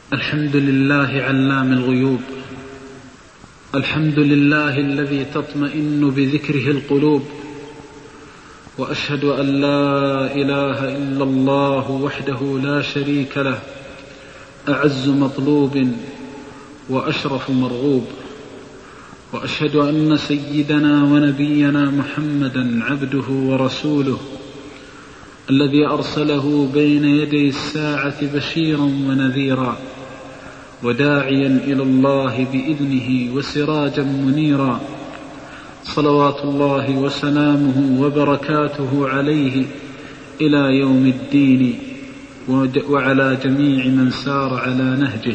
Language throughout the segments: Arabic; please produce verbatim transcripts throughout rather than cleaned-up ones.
الحمد لله علام الغيوب، الحمد لله الذي تطمئن بذكره القلوب، وأشهد أن لا إله إلا الله وحده لا شريك له، أعز مطلوب وأشرف مرغوب، وأشهد أن سيدنا ونبينا محمدا عبده ورسوله الذي أرسله بين يدي الساعة بشيرا ونذيرا وداعيا إلى الله بإذنه وسراجا منيرا، صلوات الله وسلامه وبركاته عليه إلى يوم الدين وعلى جميع من سار على نهجه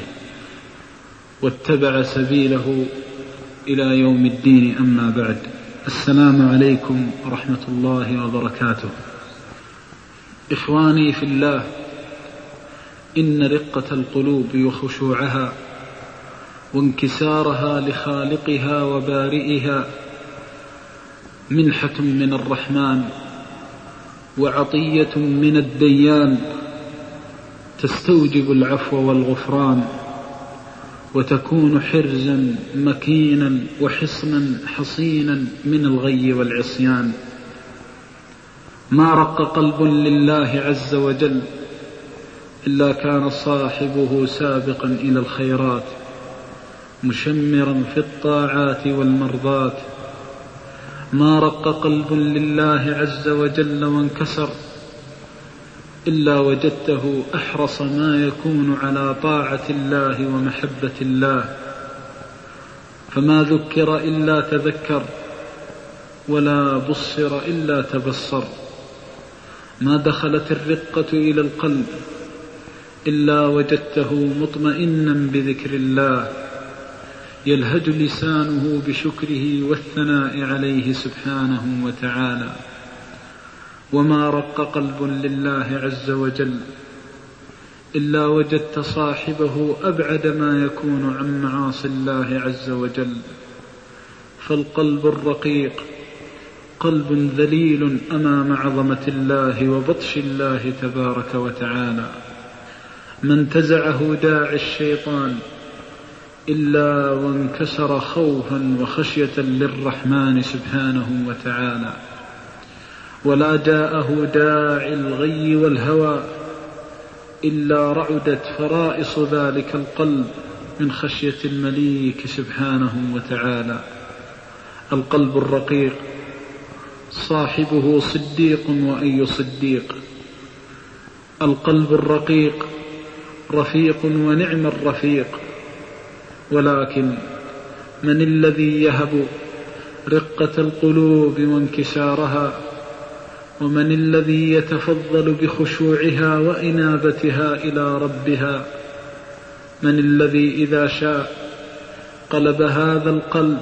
واتبع سبيله إلى يوم الدين. أما بعد، السلام عليكم ورحمة الله وبركاته. إخواني في الله، إن رقة القلوب وخشوعها وانكسارها لخالقها وبارئها منحة من الرحمن وعطية من الديان، تستوجب العفو والغفران، وتكون حرزا مكينا وحصنا حصينا من الغي والعصيان. ما رق قلب لله عز وجل إلا كان صاحبه سابقا إلى الخيرات، مشمرا في الطاعات والمرضات. ما رق قلب لله عز وجل وانكسر إلا وجدته أحرص ما يكون على طاعة الله ومحبة الله، فما ذكر إلا تذكر، ولا بصر إلا تبصر. ما دخلت الرقة إلى القلب إلا وجدته مطمئنا بذكر الله، يلهج لسانه بشكره والثناء عليه سبحانه وتعالى. وما رق قلب لله عز وجل إلا وجدت صاحبه أبعد ما يكون عن معاصي الله عز وجل. فالقلب الرقيق قلب ذليل أمام عظمة الله وبطش الله تبارك وتعالى. ما انتزعه داعي الشيطان إلا وانكسر خوفا وخشية للرحمن سبحانه وتعالى، ولا جاءه داعي الغي والهوى إلا رعدت فرائص ذلك القلب من خشية المليك سبحانه وتعالى. القلب الرقيق صاحبه صديق وأي صديق. القلب الرقيق رفيق ونعم الرفيق، ولكن من الذي يهب رقة القلوب وانكسارها؟ ومن الذي يتفضل بخشوعها وإنابتها إلى ربها؟ من الذي إذا شاء قلب هذا القلب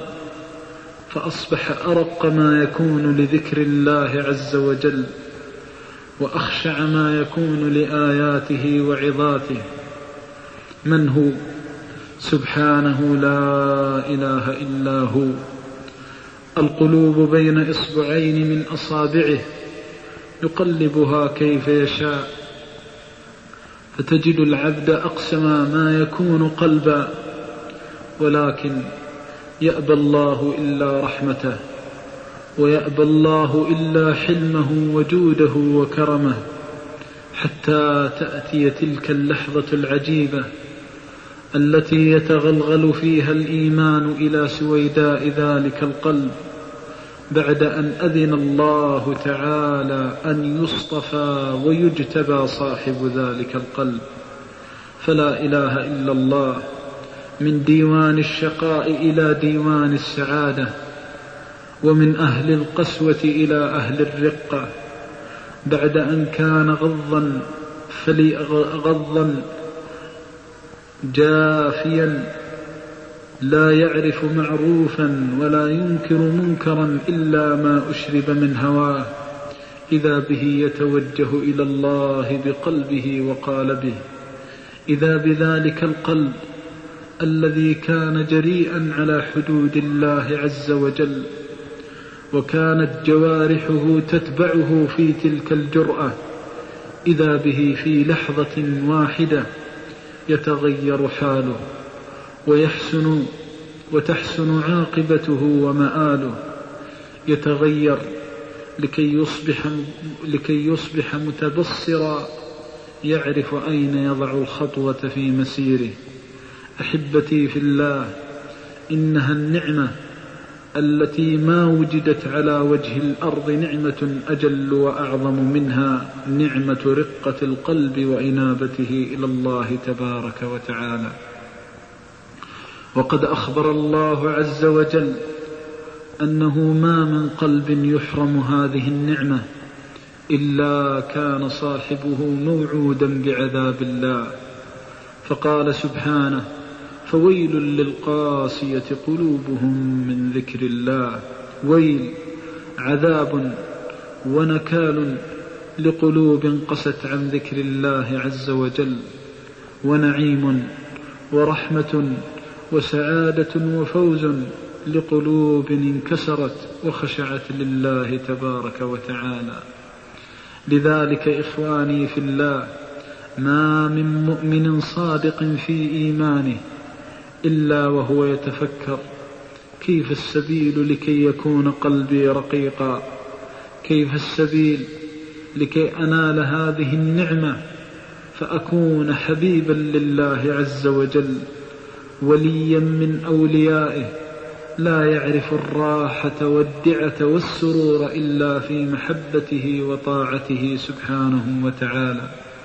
فأصبح أرق ما يكون لذكر الله عز وجل، وأخشع ما يكون لآياته وعظاته؟ من هو؟ سبحانه لا إله إلا هو. القلوب بين إصبعين من أصابعه يقلبها كيف يشاء، فتجد العبد أقسم ما يكون قلبا، ولكن يأبى الله إلا رحمته، ويأبى الله إلا حلمه وجوده وكرمه، حتى تأتي تلك اللحظة العجيبة التي يتغلغل فيها الإيمان إلى سويداء ذلك القلب، بعد أن أذن الله تعالى أن يصطفى ويجتبى صاحب ذلك القلب. فلا إله إلا الله، من ديوان الشقاء إلى ديوان السعادة، ومن أهل القسوة إلى أهل الرقة، بعد أن كان غضا غضا جافيا لا يعرف معروفا ولا ينكر منكرا إلا ما أشرب من هواه، إذا به يتوجه إلى الله بقلبه وقالبه. إذا بذلك القلب الذي كان جريئا على حدود الله عز وجل، وكانت جوارحه تتبعه في تلك الجرأة، إذا به في لحظة واحدة يتغير حاله ويحسن وتحسن عاقبته ومآله. يتغير لكي يصبح, لكي يصبح متبصرا يعرف أين يضع الخطوة في مسيره. أحبتي في الله، إنها النعمة التي ما وجدت على وجه الأرض نعمة أجل وأعظم منها نعمة رقة القلب وإنابته إلى الله تبارك وتعالى. وقد أخبر الله عز وجل أنه ما من قلب يحرم هذه النعمة إلا كان صاحبه موعودا بعذاب الله، فقال سبحانه: فويل للقاسية قلوبهم من ذكر الله. ويل، عذاب ونكال لقلوب قست عن ذكر الله عز وجل، ونعيم ورحمة وسعادة وفوز لقلوب انكسرت وخشعت لله تبارك وتعالى. لذلك إخواني في الله، ما من مؤمن صادق في إيمانه إلا وهو يتفكر: كيف السبيل لكي يكون قلبي رقيقا؟ كيف السبيل لكي أنال هذه النعمة فأكون حبيبا لله عز وجل، وليا من أوليائه، لا يعرف الراحة والدعة والسرور إلا في محبته وطاعته سبحانه وتعالى،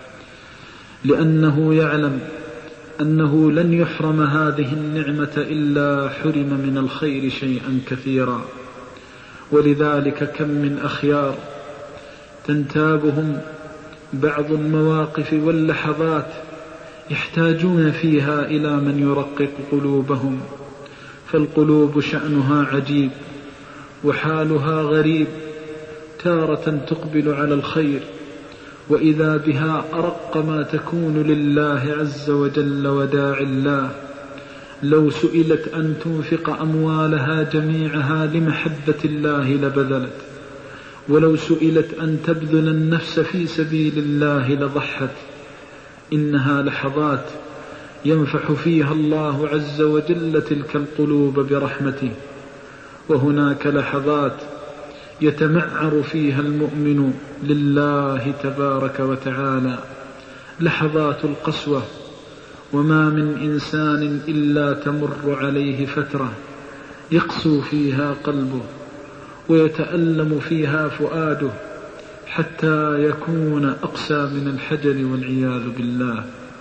لأنه يعلم أنه لن يحرم هذه النعمة إلا حرم من الخير شيئا كثيرا. ولذلك كم من أخيار تنتابهم بعض المواقف واللحظات يحتاجون فيها إلى من يرقق قلوبهم، فالقلوب شأنها عجيب وحالها غريب، تارة تقبل على الخير وإذا بها أرق ما تكون لله عز وجل وداعي الله. لو سئلت أن تنفق أموالها جميعها لمحبة الله لبذلت، ولو سئلت أن تبذل النفس في سبيل الله لضحت. إنها لحظات ينفح فيها الله عز وجل تلك القلوب برحمته، وهناك لحظات يتمعر فيها المؤمن لله تبارك وتعالى، لحظات القسوة. وما من إنسان إلا تمر عليه فترة يقسو فيها قلبه ويتألم فيها فؤاده حتى يكون أقسى من الحجر والعياذ بالله.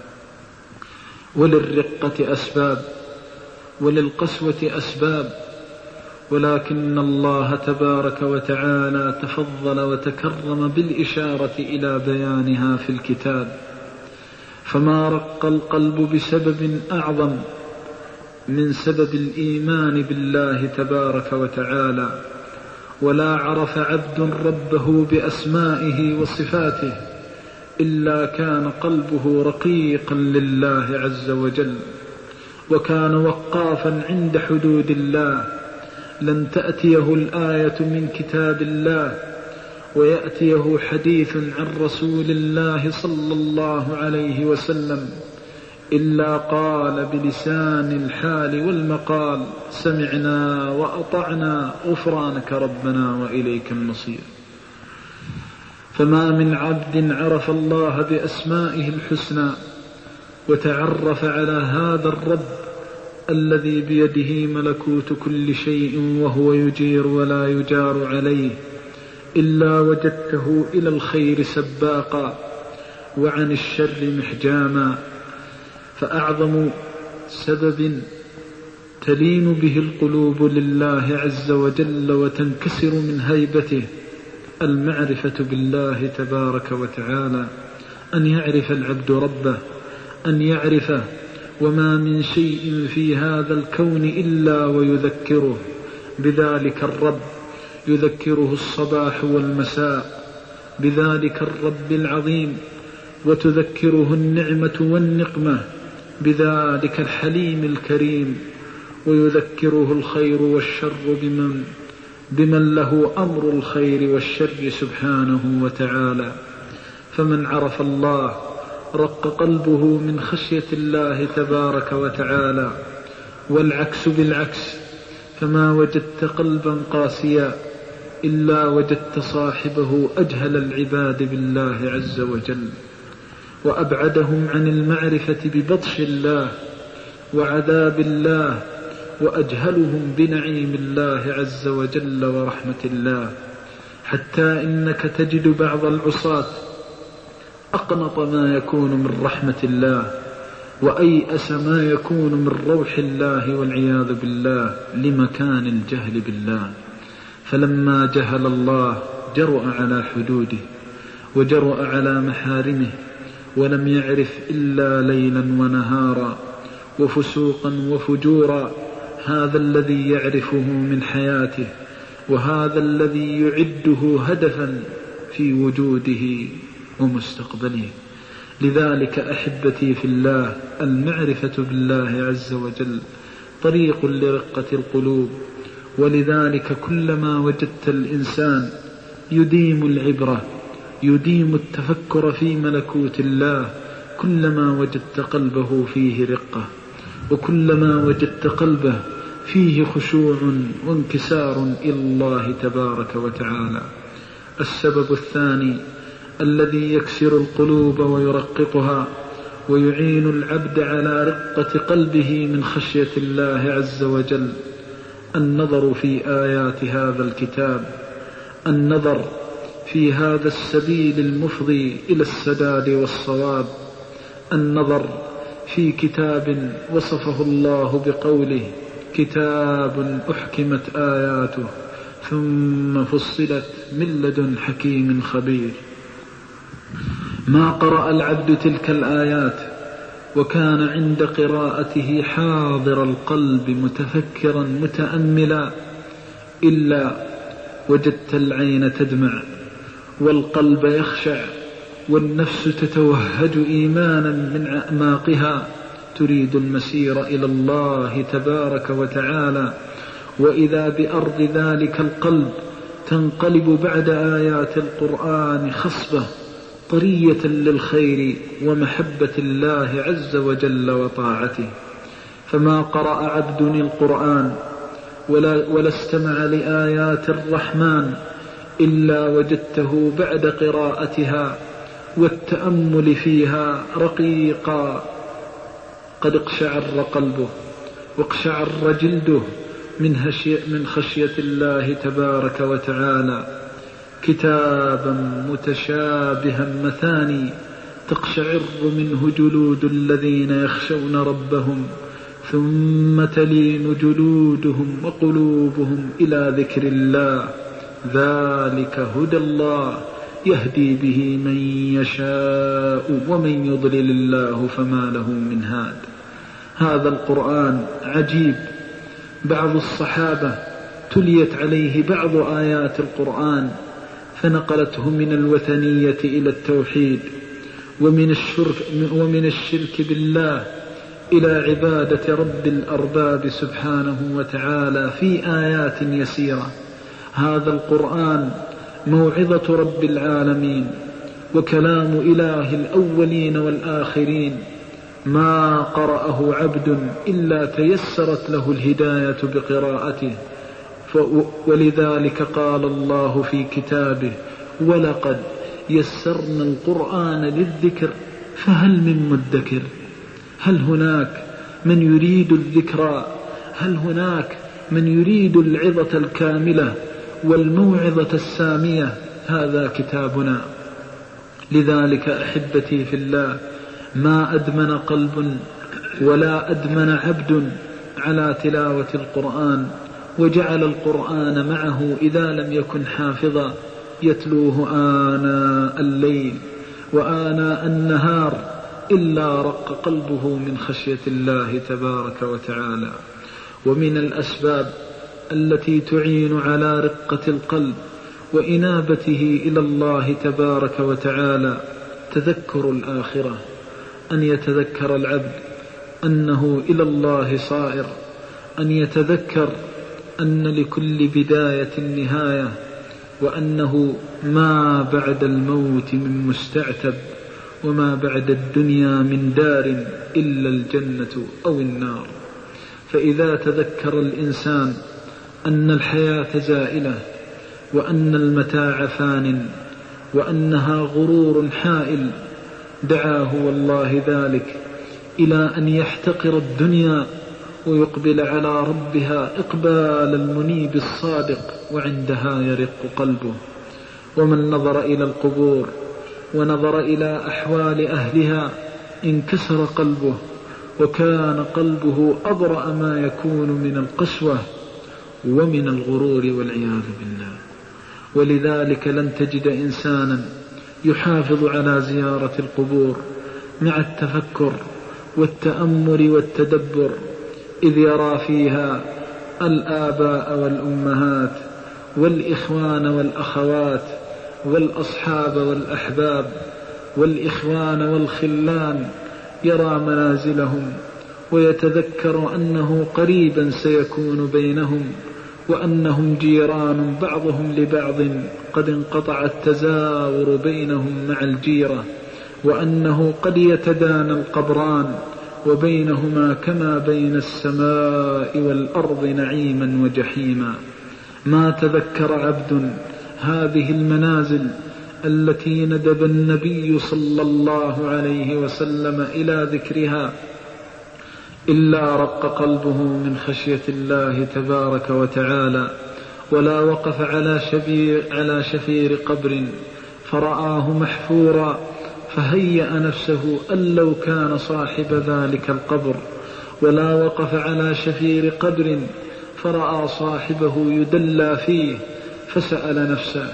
وللرقة أسباب وللقسوة أسباب، ولكن الله تبارك وتعالى تفضل وتكرم بالإشارة إلى بيانها في الكتاب. فما رق القلب بسبب أعظم من سبب الإيمان بالله تبارك وتعالى، ولا عرف عبد ربه بأسمائه وصفاته إلا كان قلبه رقيقا لله عز وجل، وكان وقافا عند حدود الله. لن تأتيه الآية من كتاب الله ويأتيه حديث عن رسول الله صلى الله عليه وسلم إلا قال بلسان الحال والمقال: سمعنا وأطعنا غفرانك ربنا وإليك المصير. فما من عبد عرف الله بأسمائه الحسنى وتعرف على هذا الرب الذي بيده ملكوت كل شيء وهو يجير ولا يجار عليه إلا وجدته إلى الخير سباقا وعن الشر محجاما. فأعظم سبب تلين به القلوب لله عز وجل وتنكسر من هيبته المعرفة بالله تبارك وتعالى، أن يعرف العبد ربه، أن يعرفه، وما من شيء في هذا الكون إلا ويذكره بذلك الرب، يذكره الصباح والمساء بذلك الرب العظيم، وتذكره النعمة والنقمة بذلك الحليم الكريم، ويذكره الخير والشر بمن, بمن له أمر الخير والشر سبحانه وتعالى. فمن عرف الله رق قلبه من خشية الله تبارك وتعالى، والعكس بالعكس، فما وجدت قلبا قاسيا إلا وجدت صاحبه أجهل العباد بالله عز وجل، وأبعدهم عن المعرفة ببطش الله وعذاب الله، وأجهلهم بنعيم الله عز وجل ورحمة الله، حتى إنك تجد بعض العصاة أقنط ما يكون من رحمة الله وأيأس ما يكون من روح الله والعياذ بالله لمكان الجهل بالله. فلما جهل الله جرؤ على حدوده وجرؤ على محارمه، ولم يعرف إلا ليلا ونهارا وفسوقا وفجورا. هذا الذي يعرفه من حياته، وهذا الذي يعده هدفا في وجوده ومستقبله. لذلك أحبتي في الله، المعرفة بالله عز وجل طريق لرقة القلوب، ولذلك كلما وجدت الإنسان يديم العبرة يديم التفكر في ملكوت الله، كلما وجدت قلبه فيه رقة، وكلما وجدت قلبه فيه خشوع وانكسار إلى الله تبارك وتعالى. السبب الثاني الذي يكسر القلوب ويرققها ويعين العبد على رقة قلبه من خشية الله عز وجل النظر في آيات هذا الكتاب، النظر في هذا السبيل المفضي إلى السداد والصواب، النظر في كتاب وصفه الله بقوله: كتاب أحكمت آياته ثم فصلت من لدن حكيم خبير. ما قرأ العبد تلك الآيات وكان عند قراءته حاضر القلب متفكرا متأملا إلا وجدت العين تدمع والقلب يخشع والنفس تتوهج إيمانا من أعماقها، تريد المسير إلى الله تبارك وتعالى، وإذا بأرض ذلك القلب تنقلب بعد آيات القرآن خصبة طرية للخير ومحبة الله عز وجل وطاعته. فما قرأ عبد القرآن ولا, ولا استمع لآيات الرحمن إلا وجدته بعد قراءتها والتأمل فيها رقيقا قد اقشعر قلبه واقشعر جلده من خشية الله تبارك وتعالى. كتابا متشابها مثاني تقشعر منه جلود الذين يخشون ربهم ثم تلين جلودهم وقلوبهم إلى ذكر الله، ذلك هدى الله يهدي به من يشاء ومن يضلل الله فما له من هاد. هذا القرآن عجيب. بعض الصحابة تليت عليه بعض آيات القرآن فنقلته من الوثنية إلى التوحيد، ومن الشرك, ومن الشرك بالله إلى عبادة رب الأرباب سبحانه وتعالى في آيات يسيرة. هذا القرآن موعظة رب العالمين وكلام إله الأولين والآخرين، ما قرأه عبد إلا تيسرت له الهداية بقراءته. ولذلك قال الله في كتابه: ولقد يسرنا القرآن للذكر فهل من مدكر. هل هناك من يريد الذكرى؟ هل هناك من يريد العظة الكاملة والموعظة السامية؟ هذا كتابنا. لذلك أحبتي في الله، ما أدمن قلب ولا أدمن عبد على تلاوة القرآن وجعل القرآن معه إذا لم يكن حافظا يتلوه آناء الليل وآناء النهار إلا رق قلبه من خشية الله تبارك وتعالى. ومن الأسباب التي تعين على رقة القلب وإنابته إلى الله تبارك وتعالى تذكر الآخرة، أن يتذكر العبد أنه إلى الله صائر، أن يتذكر أن لكل بداية نهاية، وأنه ما بعد الموت من مستعتب، وما بعد الدنيا من دار إلا الجنة أو النار. فإذا تذكر الإنسان أن الحياة زائلة، وأن المتاع فان، وأنها غرور حائل، دعاه والله ذلك إلى أن يحتقر الدنيا ويقبل على ربها إقبال المنيب الصادق، وعندها يرق قلبه. ومن نظر إلى القبور ونظر إلى أحوال أهلها انكسر قلبه، وكان قلبه أبرأ ما يكون من القسوة ومن الغرور والعياذ بالله. ولذلك لن تجد إنسانا يحافظ على زيارة القبور مع التفكر والتأمل والتدبر، إذ يرى فيها الآباء والأمهات والإخوان والأخوات والأصحاب والأحباب والإخوان والخلان، يرى منازلهم ويتذكر أنه قريبا سيكون بينهم، وأنهم جيران بعضهم لبعض قد انقطع التزاور بينهم مع الجيرة، وأنه قد يتدانى القبران وبينهما كما بين السماء والأرض نعيما وجحيما. ما تذكر عبد هذه المنازل التي ندب النبي صلى الله عليه وسلم إلى ذكرها إلا رق قلبه من خشية الله تبارك وتعالى، ولا وقف على شفير, على شفير قبر فرآه محفورا فهيأ نفسه أن لو كان صاحب ذلك القبر، ولا وقف على شفير قبر فرأى صاحبه يدلى فيه فسأل نفسه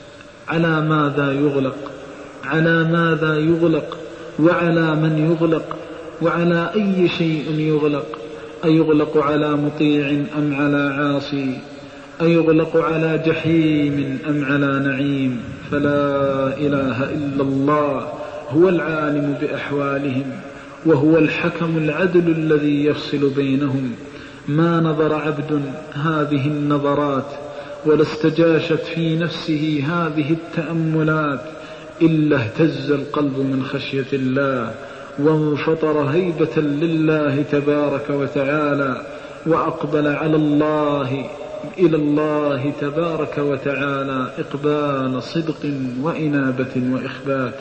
على ماذا يغلق، على ماذا يغلق، وعلى من يغلق، وعلى أي شيء يغلق؟ أيغلق على مطيع أم على عاصي؟ أيغلق على جحيم أم على نعيم؟ فلا إله إلا الله هو العالم بأحوالهم، وهو الحكم العدل الذي يفصل بينهم. ما نظر عبد هذه النظرات ولا استجاشت في نفسه هذه التأملات إلا اهتز القلب من خشية الله، وانفطر هيبة لله تبارك وتعالى، وأقبل على الله إلى الله تبارك وتعالى إقبال صدق وإنابة وإخبات.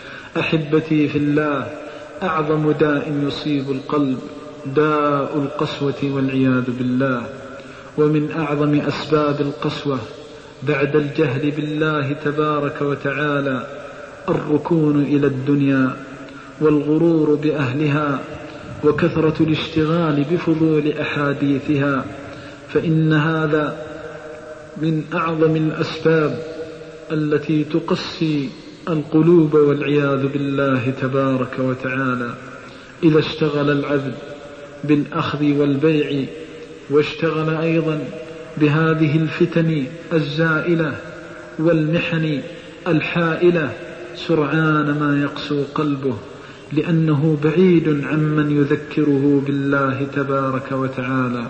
أحبتي في الله، أعظم داء يصيب القلب داء القسوة والعياذ بالله. ومن أعظم أسباب القسوة بعد الجهل بالله تبارك وتعالى الركون إلى الدنيا والغرور بأهلها وكثرة الاشتغال بفضول أحاديثها، فإن هذا من أعظم الأسباب التي تقسي القلوب والعياذ بالله تبارك وتعالى. إذا اشتغل العبد بالأخذ والبيع، واشتغل أيضا بهذه الفتن الزائلة والمحن الحائلة، سرعان ما يقسو قلبه، لأنه بعيد عمن يذكره بالله تبارك وتعالى.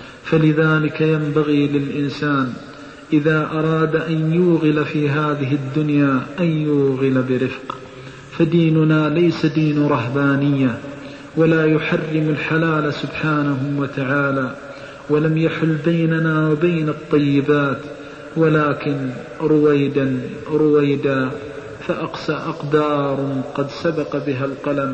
فلذلك ينبغي للإنسان إذا أراد أن يوغل في هذه الدنيا أن يوغل برفق، فديننا ليس دين رهبانية، ولا يحرم الحلال سبحانه وتعالى، ولم يحل بيننا وبين الطيبات، ولكن رويدا رويدا فأقسى أقدار قد سبق بها القلم،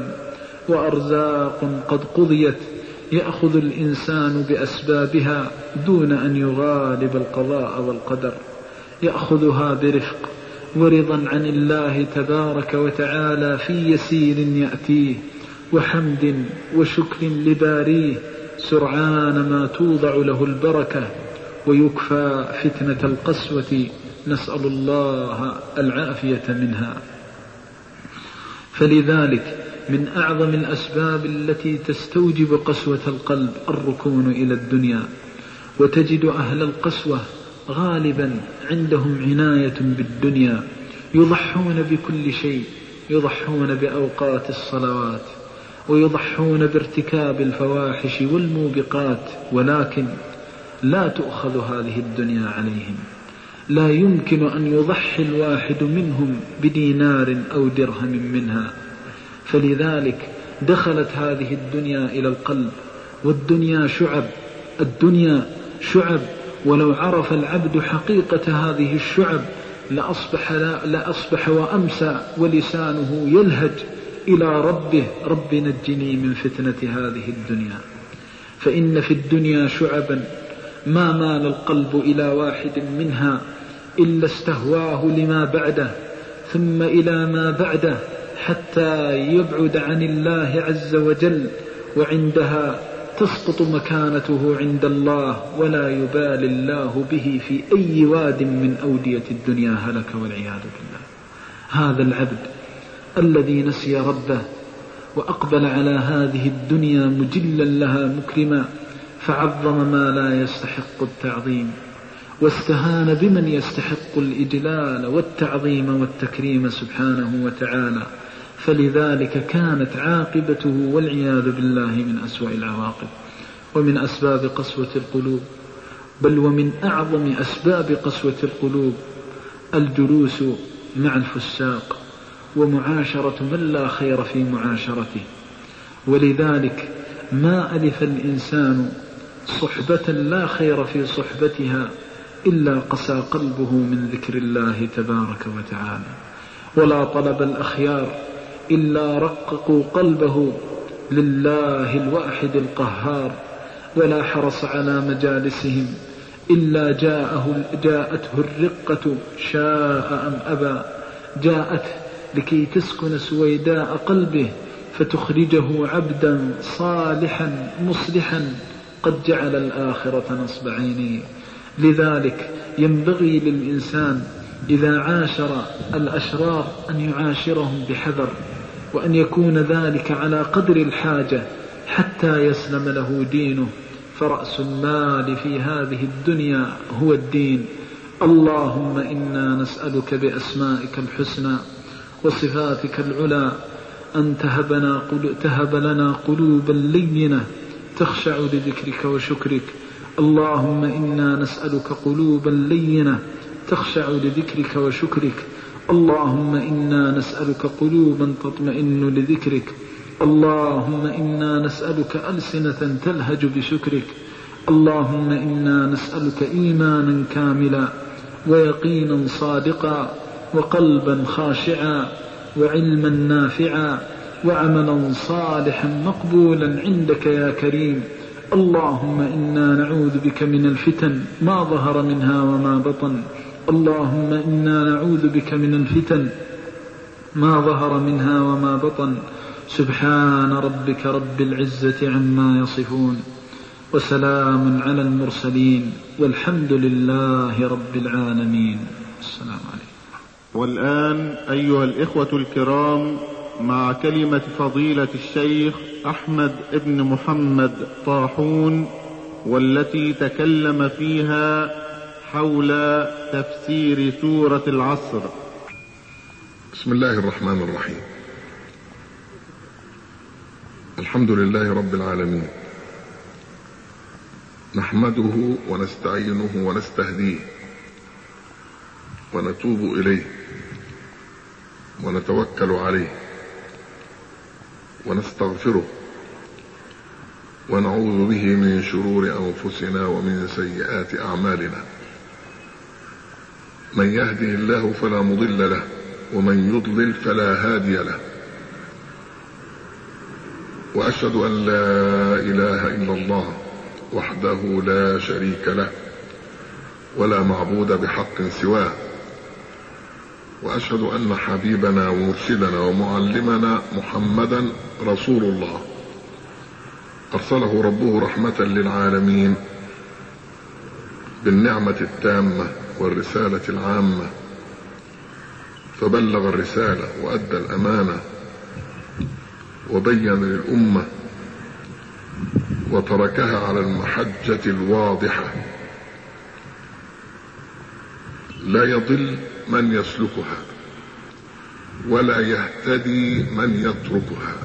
وأرزاق قد قضيت يأخذ الإنسان بأسبابها دون أن يغالب القضاء والقدر، يأخذها برفق ورضا عن الله تبارك وتعالى في يسير يأتيه، وحمد وشكر لباريه، سرعان ما توضع له البركة ويكفى فتنة القسوة، نسأل الله العافية منها. فلذلك من أعظم الأسباب التي تستوجب قسوة القلب الركون إلى الدنيا. وتجد أهل القسوة غالبا عندهم عناية بالدنيا، يضحون بكل شيء، يضحون بأوقات الصلوات، ويضحون بارتكاب الفواحش والموبقات، ولكن لا تؤخذ هذه الدنيا عليهم. لا يمكن أن يضحي الواحد منهم بدينار أو درهم منها، فلذلك دخلت هذه الدنيا إلى القلب، والدنيا شعب، الدنيا شعب، ولو عرف العبد حقيقة هذه الشعب لأصبح, لا لأصبح وأمسى ولسانه يلهج إلى ربه: رب نجني من فتنة هذه الدنيا. فإن في الدنيا شعبا ما مال القلب إلى واحد منها إلا استهواه لما بعده ثم إلى ما بعده حتى يبعد عن الله عز وجل، وعندها تسقط مكانته عند الله ولا يبالي الله به في أي واد من أودية الدنيا هلك والعياذ بالله. هذا العبد الذي نسي ربه وأقبل على هذه الدنيا مجلا لها مكرما، فعظم ما لا يستحق التعظيم، واستهان بمن يستحق الإجلال والتعظيم والتكريم سبحانه وتعالى، فلذلك كانت عاقبته والعياذ بالله من أسوأ العواقب ومن أسباب قسوة القلوب. بل ومن أعظم أسباب قسوة القلوب الجلوس مع الفساق ومعاشرة من لا خير في معاشرته. ولذلك ما ألف الإنسان صحبة لا خير في صحبتها إلا قسى قلبه من ذكر الله تبارك وتعالى، ولا طلب الأخيار إلا رققوا قلبه لله الواحد القهار، ولا حرص على مجالسهم إلا جاءه جاءته الرقة شاء أم أبى، جاءت لكي تسكن سويداء قلبه فتخرجه عبدا صالحا مصلحا قد جعل الآخرة نصب عينيه. لذلك ينبغي للإنسان إذا عاشر الأشرار أن يعاشرهم بحذر، وأن يكون ذلك على قدر الحاجة حتى يسلم له دينه، فرأس المال في هذه الدنيا هو الدين. اللهم إنا نسألك بأسمائك الحسنى وصفاتك العلى أن تهبنا تهب لنا قلوبا لينة تخشع لذكرك وشكرك. اللهم إنا نسألك قلوبا لينة تخشع لذكرك وشكرك. اللهم إنا نسألك قلوبا تطمئن لذكرك. اللهم إنا نسألك ألسنة تلهج بشكرك. اللهم إنا نسألك إيمانا كاملا ويقينا صادقا وقلبا خاشعا وعلما نافعا وعملا صالحا مقبولا عندك يا كريم. اللهم إنا نعوذ بك من الفتن ما ظهر منها وما بطن. اللهم إنا نعوذ بك من الفتن ما ظهر منها وما بطن. سبحان ربك رب العزة عما يصفون وسلام على المرسلين والحمد لله رب العالمين. السلام عليكم. والآن أيها الإخوة الكرام مع كلمة فضيلة الشيخ أحمد ابن محمد طاحون، والتي تكلم فيها حول تفسير سورة العصر. بسم الله الرحمن الرحيم. الحمد لله رب العالمين، نحمده ونستعينه ونستهديه ونتوب إليه ونتوكل عليه ونستغفره ونعوذ به من شرور أنفسنا ومن سيئات أعمالنا. من يهده الله فلا مضل له ومن يضلل فلا هادي له، وأشهد أن لا إله إلا الله وحده لا شريك له ولا معبود بحق سواه، وأشهد أن حبيبنا ومرشدنا ومعلمنا محمدا رسول الله أرسله ربه رحمة للعالمين بالنعمة التامة والرسالة العامة، فبلغ الرسالة وأدى الأمانة وبين للأمة وتركها على المحجة الواضحة، لا يضل من يسلكها ولا يهتدي من يتركها.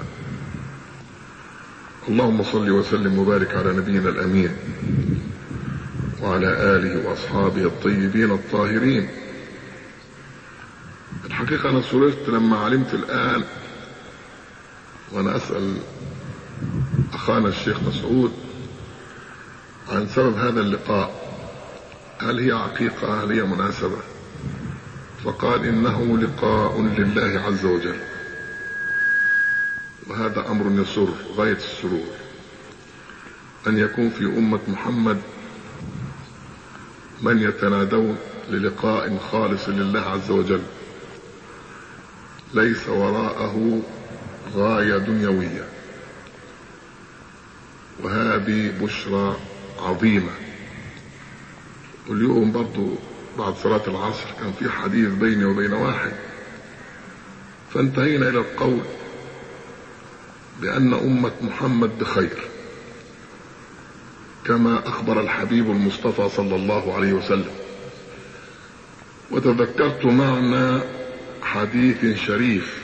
اللهم صل وسلم وبارك على نبينا الأمين وعلى آله وأصحابه الطيبين الطاهرين. الحقيقة أنا سررت لما علمت الآن وأنا أسأل أخانا الشيخ مسعود عن سبب هذا اللقاء، هل هي عقيقة، هل هي مناسبة؟ فقال إنه لقاء لله عز وجل، وهذا أمر يسر غاية السرور أن يكون في أمة محمد من يتنادون للقاء خالص لله عز وجل ليس وراءه غاية دنيوية، وهذه بشرى عظيمة. واليوم برضو بعد صلاة العصر كان في حديث بيني وبين واحد، فانتهينا إلى القول بأن أمة محمد بخير كما أخبر الحبيب المصطفى صلى الله عليه وسلم. وتذكرت معنى حديث شريف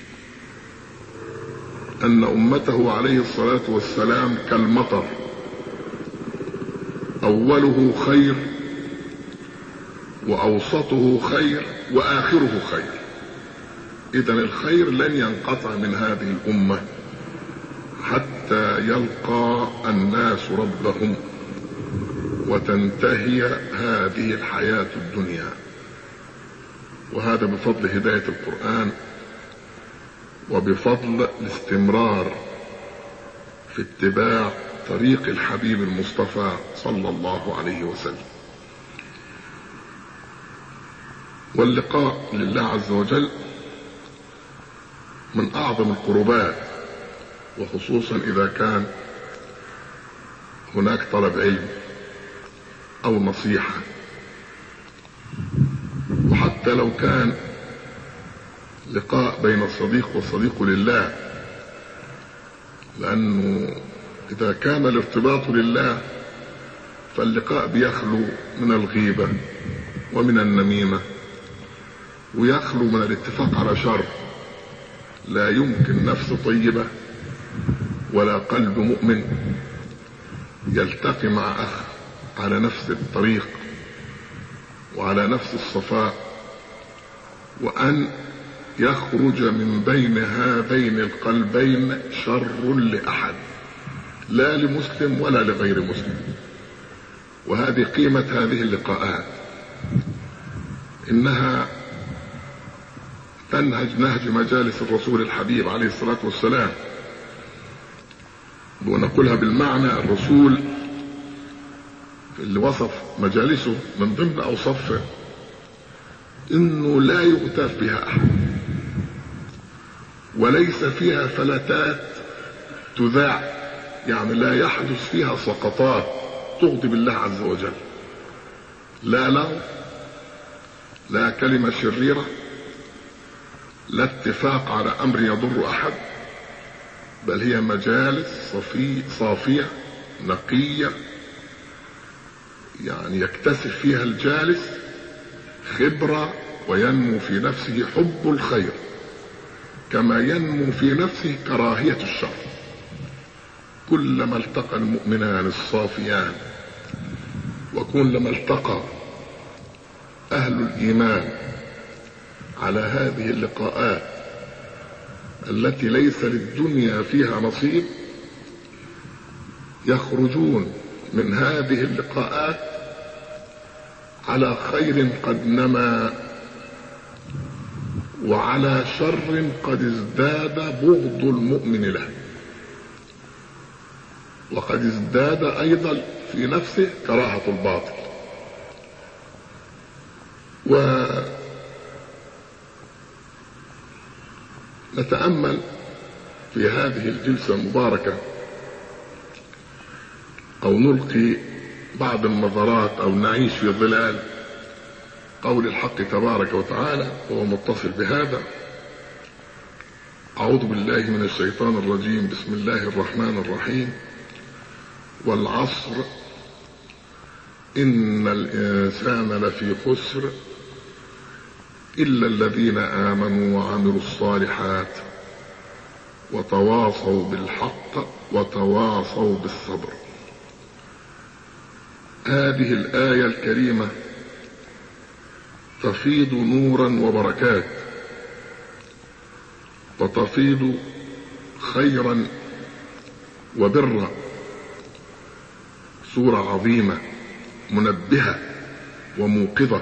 أن أمته عليه الصلاة والسلام كالمطر، أوله خير وأوسطه خير وآخره خير. إذن الخير لن ينقطع من هذه الأمة حتى يلقى الناس ربهم وتنتهي هذه الحياة الدنيا، وهذا بفضل هداية القرآن وبفضل الاستمرار في اتباع طريق الحبيب المصطفى صلى الله عليه وسلم. واللقاء لله عز وجل من أعظم القربات، وخصوصا إذا كان هناك طلب علم أو نصيحة، وحتى لو كان لقاء بين الصديق والصديق لله، لأنه إذا كان الارتباط لله فاللقاء بيخلو من الغيبة ومن النميمة، ويخلو من الاتفاق على شر. لا يمكن نفس طيبة ولا قلب مؤمن يلتقي مع أخ على نفس الطريق وعلى نفس الصفاء وأن يخرج من بين هذين القلبين شر لأحد، لا لمسلم ولا لغير مسلم. وهذه قيمة هذه اللقاءات، إنها تنهج نهج مجالس الرسول الحبيب عليه الصلاة والسلام، ونقولها بالمعنى. الرسول اللي وصف مجالسه من ضمن أوصافه إنه لا يغتاب بها أحد، وليس فيها فلتات تذاع، يعني لا يحدث فيها سقطات تغضب الله عز وجل، لا لغو، لا كلمة شريرة، لا اتفاق على أمر يضر أحد، بل هي مجالس صفي صافية نقية، يعني يكتسب فيها الجالس خبرة وينمو في نفسه حب الخير، كما ينمو في نفسه كراهية الشر. كلما التقى المؤمنان الصافيان وكلما التقى أهل الإيمان على هذه اللقاءات التي ليس للدنيا فيها نصيب، يخرجون من هذه اللقاءات على خير قد نما وعلى شر قد ازداد بغض المؤمن له، وقد ازداد أيضا في نفسه كراهة الباطل. ونتأمل في هذه الجلسة المباركة أو نلقي بعض النظرات أو نعيش في ظلال قول الحق تبارك وتعالى وهو متصل بهذا: أعوذ بالله من الشيطان الرجيم، بسم الله الرحمن الرحيم، والعصر إن الإنسان لفي خسر إلا الذين آمنوا وعملوا الصالحات وتواصوا بالحق وتواصوا بالصبر. هذه الآية الكريمة تفيض نورا وبركات، وتفيض خيرا وبرا، سورة عظيمة منبهة وموقظة،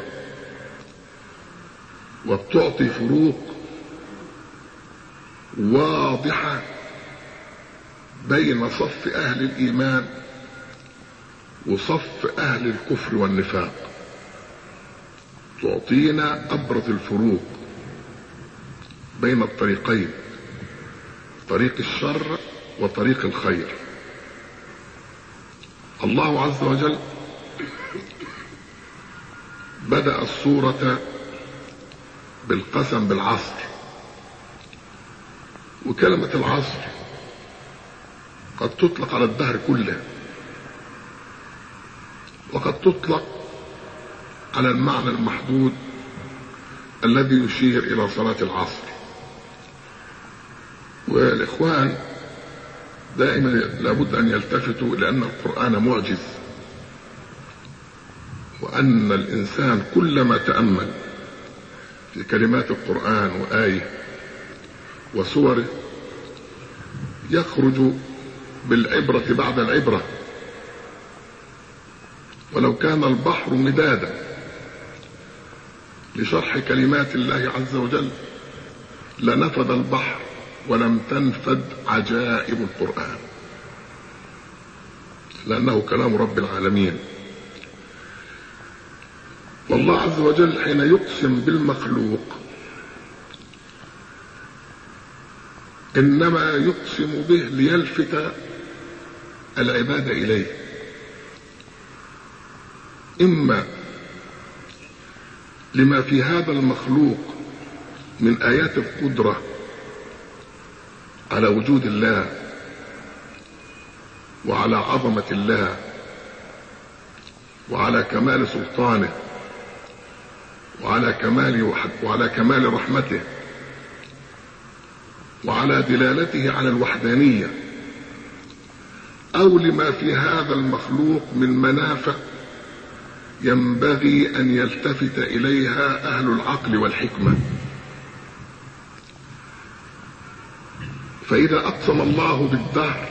وبتعطي فروق واضحة بين صف أهل الإيمان وصف أهل الكفر والنفاق، تعطينا أبرز الفروق بين الطريقين، طريق الشر وطريق الخير. الله عز وجل بدأ السورة بالقسم بالعصر، وكلمة العصر قد تطلق على الدهر كله، وقد تطلق على المعنى المحدود الذي يشير إلى صلاة العصر. والإخوان دائما لابد أن يلتفتوا لأن القرآن معجز، وأن الإنسان كلما تأمل في كلمات القرآن وآيه وسوره يخرج بالعبرة بعد العبرة، ولو كان البحر مدادا لشرح كلمات الله عز وجل لنفد البحر ولم تنفد عجائب القرآن، لأنه كلام رب العالمين. والله عز وجل حين يقسم بالمخلوق إنما يقسم به ليلفت العباد إليه، إما لما في هذا المخلوق من آيات القدرة على وجود الله وعلى عظمة الله وعلى كمال سلطانه وعلى كمال وعلى كمال رحمته وعلى دلالته على الوحدانية، أو لما في هذا المخلوق من منافع ينبغي أن يلتفت إليها أهل العقل والحكمة. فإذا أقسم الله بالدهر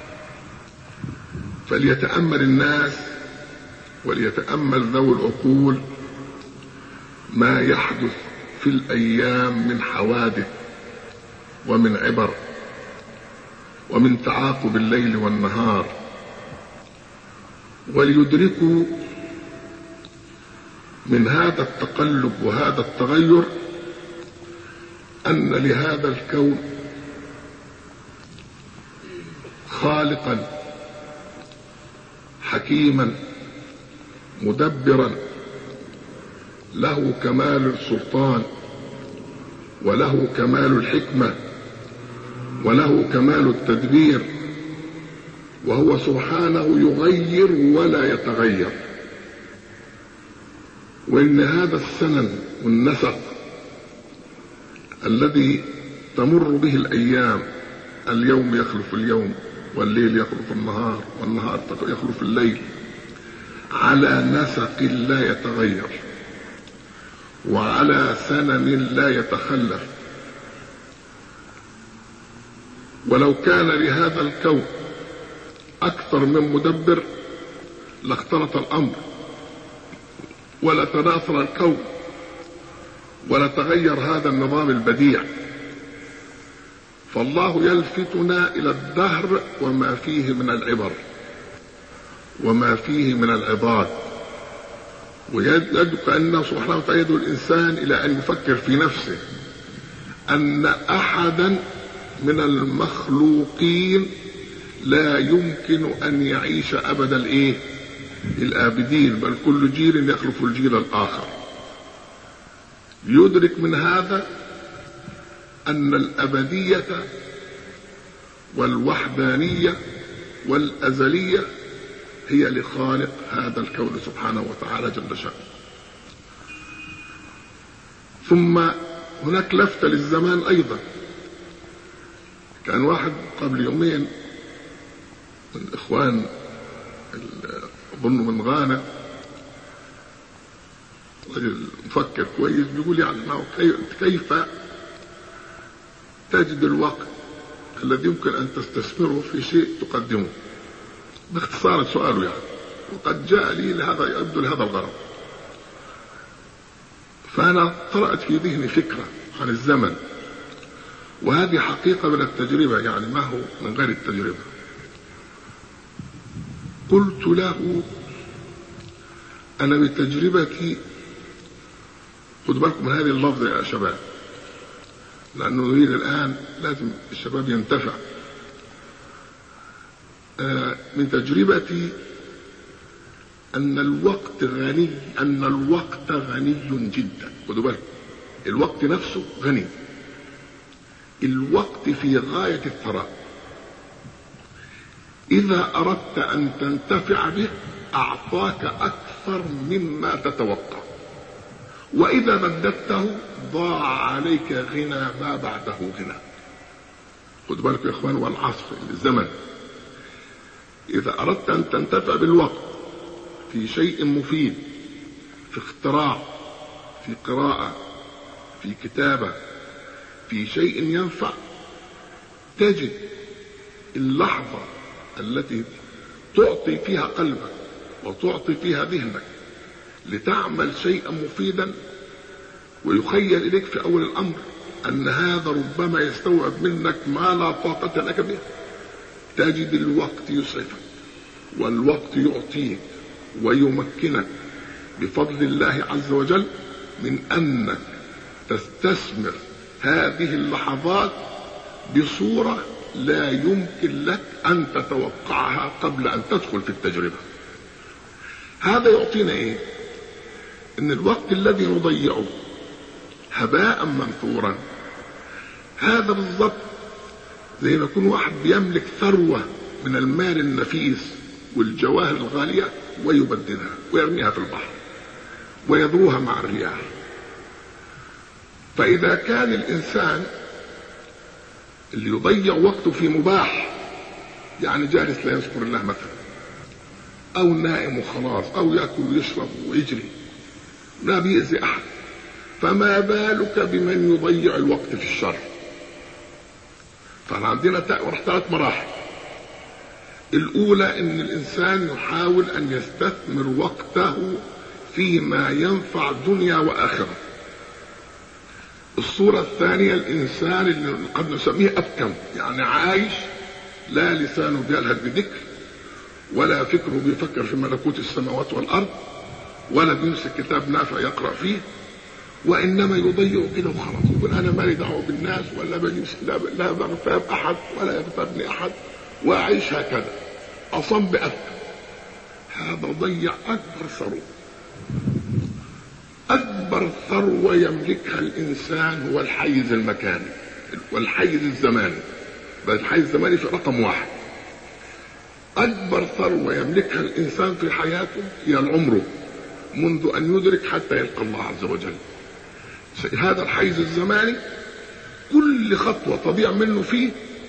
فليتأمل الناس وليتأمل ذوي العقول ما يحدث في الأيام من حوادث ومن عبر ومن تعاقب الليل والنهار، وليدركوا من هذا التقلب وهذا التغير أن لهذا الكون خالقا حكيما مدبرا له كمال السلطان وله كمال الحكمة وله كمال التدبير، وهو سبحانه يغير ولا يتغير. وإن هذا السنن والنسق الذي تمر به الأيام، اليوم يخلف اليوم والليل يخلف النهار والنهار يخلف الليل، على نسق لا يتغير وعلى سنن لا يتخلف. ولو كان لهذا الكون أكثر من مدبر لاختلط الأمر ولتناثر الكون ولتغير هذا النظام البديع. فالله يلفتنا إلى الدهر وما فيه من العبر وما فيه من العظات، ويدعو كأنه سبحانه وتعالى يدعو الإنسان إلى أن يفكر في نفسه أن أحدا من المخلوقين لا يمكن أن يعيش أبدا الإيه؟ الآبدين، بل كل جيل يخلف الجيل الآخر. يدرك من هذا أن الأبدية والوحدانية والأزلية هي لخالق هذا الكون سبحانه وتعالى جل شأنه. ثم هناك لفتة للزمان أيضا. كان واحد قبل يومين من إخوان أظن من غانا، رجل مفكر كويس، بيقول يعني كيف تجد الوقت الذي يمكن أن تستثمره في شيء تقدمه؟ باختصار سؤاله يعني، وقد جاء لي لهذا يبدو لهذا الغرض. فأنا طرأت في ذهني فكرة عن الزمن، وهذه حقيقة من التجربة، يعني ما هو من غير التجربة. قلت له أنا بتجربتي، خدوا بالكم من هذه اللفظة يا شباب، لأنه نريد الآن لازم الشباب ينتفع. من تجربتي أن الوقت غني، أن الوقت غني جدا. خدوا بالكم، الوقت نفسه غني، الوقت في غاية الثراء. إذا أردت أن تنتفع به أعطاك أكثر مما تتوقع، وإذا بددته ضاع عليك غنى ما بعده غنى. خدوا بالكم يا إخوان، والعصر الزمن. إذا أردت أن تنتفع بالوقت في شيء مفيد، في اختراع، في قراءة، في كتابة، في شيء ينفع، تجد اللحظة التي تعطي فيها قلبك وتعطي فيها ذهنك لتعمل شيئا مفيدا، ويخيل إليك في أول الأمر أن هذا ربما يستوعب منك ما لا طاقة لك به، تجد الوقت يسعفك، والوقت يعطيك ويمكنك بفضل الله عز وجل من أنك تستثمر هذه اللحظات بصورة لا يمكن لك أن تتوقعها قبل أن تدخل في التجربة. هذا يعطينا إيه؟ إن الوقت الذي نضيعه هباء منثورا، هذا بالضبط زي ما يكون واحد بيملك ثروة من المال النفيس والجواهر الغالية ويبددها ويرميها في البحر ويذروها مع الرياح. فإذا كان الإنسان اللي يضيع وقته في مباح، يعني جالس لا يذكر الله مثلا، أو نائم وخلاص، أو يأكل ويشرب ويجري لا بيأذي أحد، فما بالك بمن يضيع الوقت في الشر؟ فأنا عندنا ثلاث مراحل. الأولى إن الإنسان يحاول أن يستثمر وقته فيما ينفع دنيا وآخرة. الصورة الثانية الإنسان اللي قد نسميه أبكم، يعني عايش لا لسانه بيلهج بذكر، ولا فكره بيفكر في ملكوت السماوات والأرض، ولا بيمسك كتاب نافع يقرأ فيه، وإنما يضيع كده وخلاص، يقول أنا مالي دعوة بالناس، ولا بيمسك لا بغتاب أحد ولا يغتابني أحد، وأعيش هكذا أصم بأبكم. هذا ضيع أكبر ثروة. أكبر ثروة يملكها الإنسان هو الحيز المكاني والحيز الزماني، بل الحيز الزماني في رقم واحد. أكبر ثروة يملكها الإنسان في حياته هي العمر، منذ أن يدرك حتى يلقى الله عز وجل. هذا الحيز الزماني كل خطوة تضيع منه فيه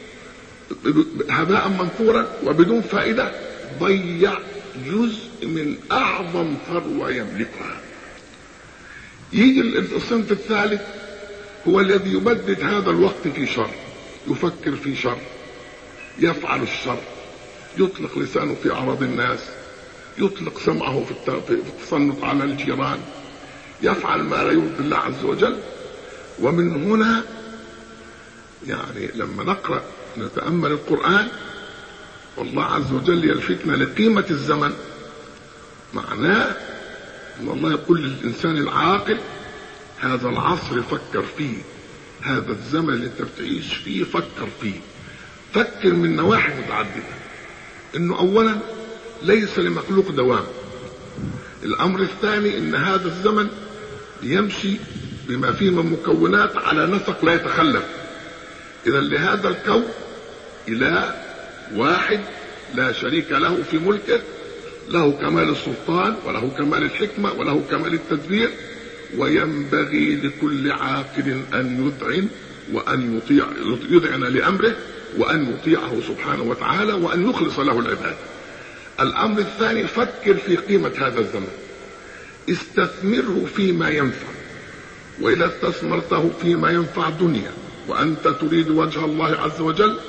هباء منثورا وبدون فائدة ضيع جزء من أعظم ثروة يملكها. يجي الصنف الثالث هو الذي يبدد هذا الوقت في شر، يفكر في شر، يفعل الشر، يطلق لسانه في أعراض الناس، يطلق سمعه في التصنت على الجيران، يفعل ما لا يرضي الله عز وجل. ومن هنا يعني لما نقرأ نتأمل القرآن والله عز وجل يلفتنا لقيمة الزمن، معناه أن الله يقول للإنسان العاقل هذا العصر فكر فيه، هذا الزمن اللي انت بتعيش فيه فكر فيه، فكر من نواحي متعددة. انه اولا ليس لمخلوق دوام. الامر الثاني ان هذا الزمن يمشي بما فيه من مكونات على نسق لا يتخلف. اذا لهذا الكون اله واحد لا شريك له في ملكه، له كمال السلطان وله كمال الحكمة وله كمال التدبير، وينبغي لكل عاقل أن يذعن وأن يطيع يذعن لأمره وأن يطيعه سبحانه وتعالى وأن يخلص له العبادة. الأمر الثاني فكر في قيمة هذا الزمن، استثمره فيما ينفع، وإذا استثمرته فيما ينفع الدنيا وأنت تريد وجه الله عز وجل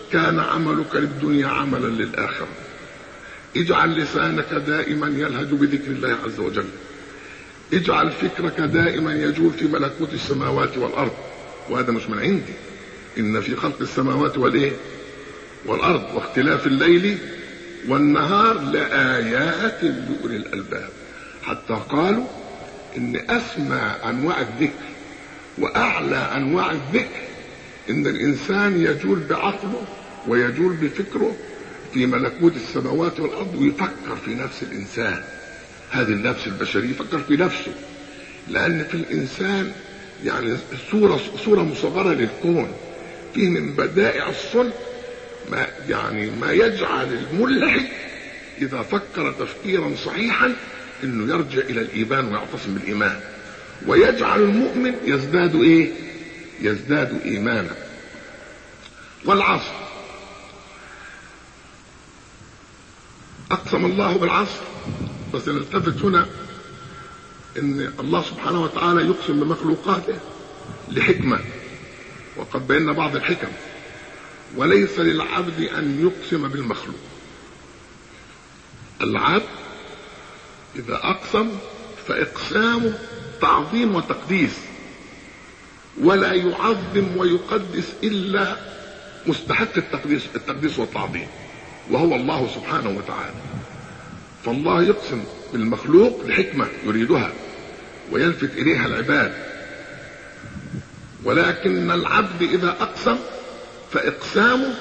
كان عملك للدنيا عملا للآخرة. اجعل لسانك دائما يلهج بذكر الله عز وجل. اجعل فكرك دائما يجول في ملكوت السماوات والأرض، وهذا مش من عندي. إن في خلق السماوات والإيه والأرض واختلاف الليل والنهار لآيات لأولي الألباب. حتى قالوا إن أسمى أنواع الذكر وأعلى أنواع الذكر إن الإنسان يجول بعقله ويجول بفكره في ملكوت السماوات والأرض ويفكر في نفس الإنسان، هذه النفس البشرية، يفكر في نفسه. لأن في الإنسان يعني صورة صورة مصغرة للكون، فيه من بدائع الصلب ما يعني ما يجعل الملحد إذا فكر تفكيرا صحيحا إنه يرجع إلى الإيمان ويعتصم بالإيمان، ويجعل المؤمن يزداد إيه؟ يزداد إيمانا. والعصر، أقسم الله بالعصر، بس نلتفت هنا إن الله سبحانه وتعالى يقسم بمخلوقاته لحكمة، وقد بينا بعض الحكم، وليس للعبد أن يقسم بالمخلوق. العبد إذا أقسم فإقسامه تعظيم وتقديس، ولا يعظم ويقدس إلا مستحق التقديس التقديس والتعظيم، وهو الله سبحانه وتعالى. فالله يقسم بالمخلوق لحكمة يريدها ويلفت إليها العباد، ولكن العبد إذا أقسم فإقسامه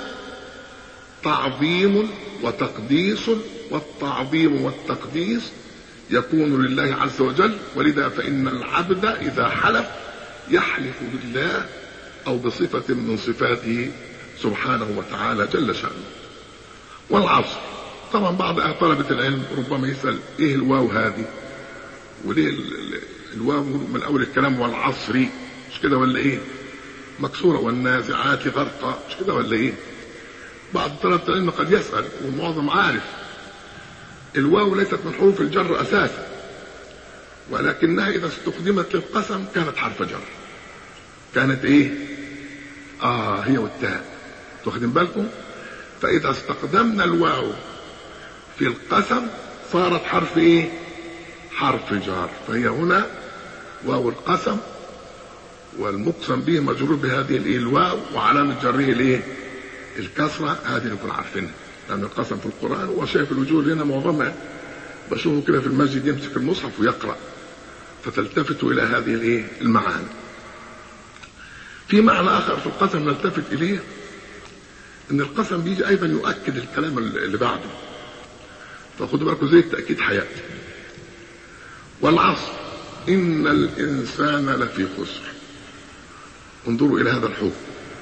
تعظيم وتقديس، والتعظيم والتقديس يكون لله عز وجل. ولذا فإن العبد إذا حلف يحلف بالله أو بصفة من صفاته سبحانه وتعالى جل شأنه. والعصر، طبعا بعض طلبة العلم ربما يسأل إيه الواو هذه، وليه الواو من أول الكلام والعصري، مش كده ولا إيه؟ مكسورة، والنازعات غرقا، مش كده ولا إيه؟ بعض طلبة العلم قد يسأل والمعظم عارف الواو ليست من حروف الجر أساسا، ولكنها إذا استخدمت للقسم كانت حرف جر. كانت إيه؟ آه هي والتاء، تاخدين بالكم؟ فإذا استخدمنا الواو في القسم صارت حرف إيه؟ حرف جر. فهي هنا واو القسم، والمقسم به مجرور بهذه الواو، وعلامة جره الإيه؟ الكسرة. هذه نكون عارفينها، لأن القسم في القرآن وشايف الوجوه هنا معظمها بشوفه كده في المسجد يمسك المصحف ويقرأ، فتلتفت إلى هذه الإيه؟ المعاني. في معنى آخر في القسم نلتفت إليه، إن القسم بيجي أيضا يؤكد الكلام اللي بعده، فخدوا بالكم زي التأكيد حياتي. والعصر إن الإنسان لفي خسر. انظروا إلى هذا الحكم.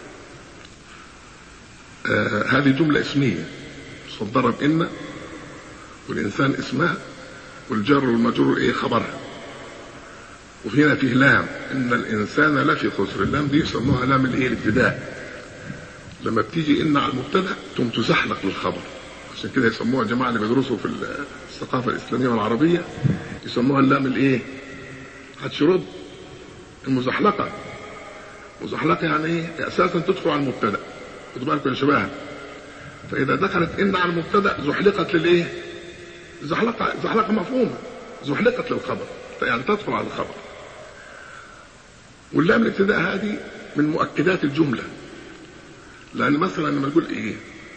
آه هذه جملة اسمية مصدرة بإن، والإنسان اسمها، والجر والمجرور إيه؟ خبرها. وهنا فيه لام، إن الإنسان لفي خسر. اللام دي يسموها لام الإيه؟ الابتداء. لما بتيجي إن على المبتدأ تقوم تزحلق للخبر، عشان كده يسموها الجماعة اللي بيدرسوا في الثقافة الإسلامية والعربية يسموها اللام الإيه؟ هتشرب المزحلقة. مزحلقة يعني إيه؟ أساسا تدخل على المبتدأ. خدوا بالكم يا شباب، فإذا دخلت إن على المبتدأ زحلقت للإيه؟ زحلقة زحلقة مفهومة، زحلقت للخبر، يعني تدخل على الخبر. واللام الابتداء هذه من مؤكدات الجملة، لأن مثلا لما نقول إيه؟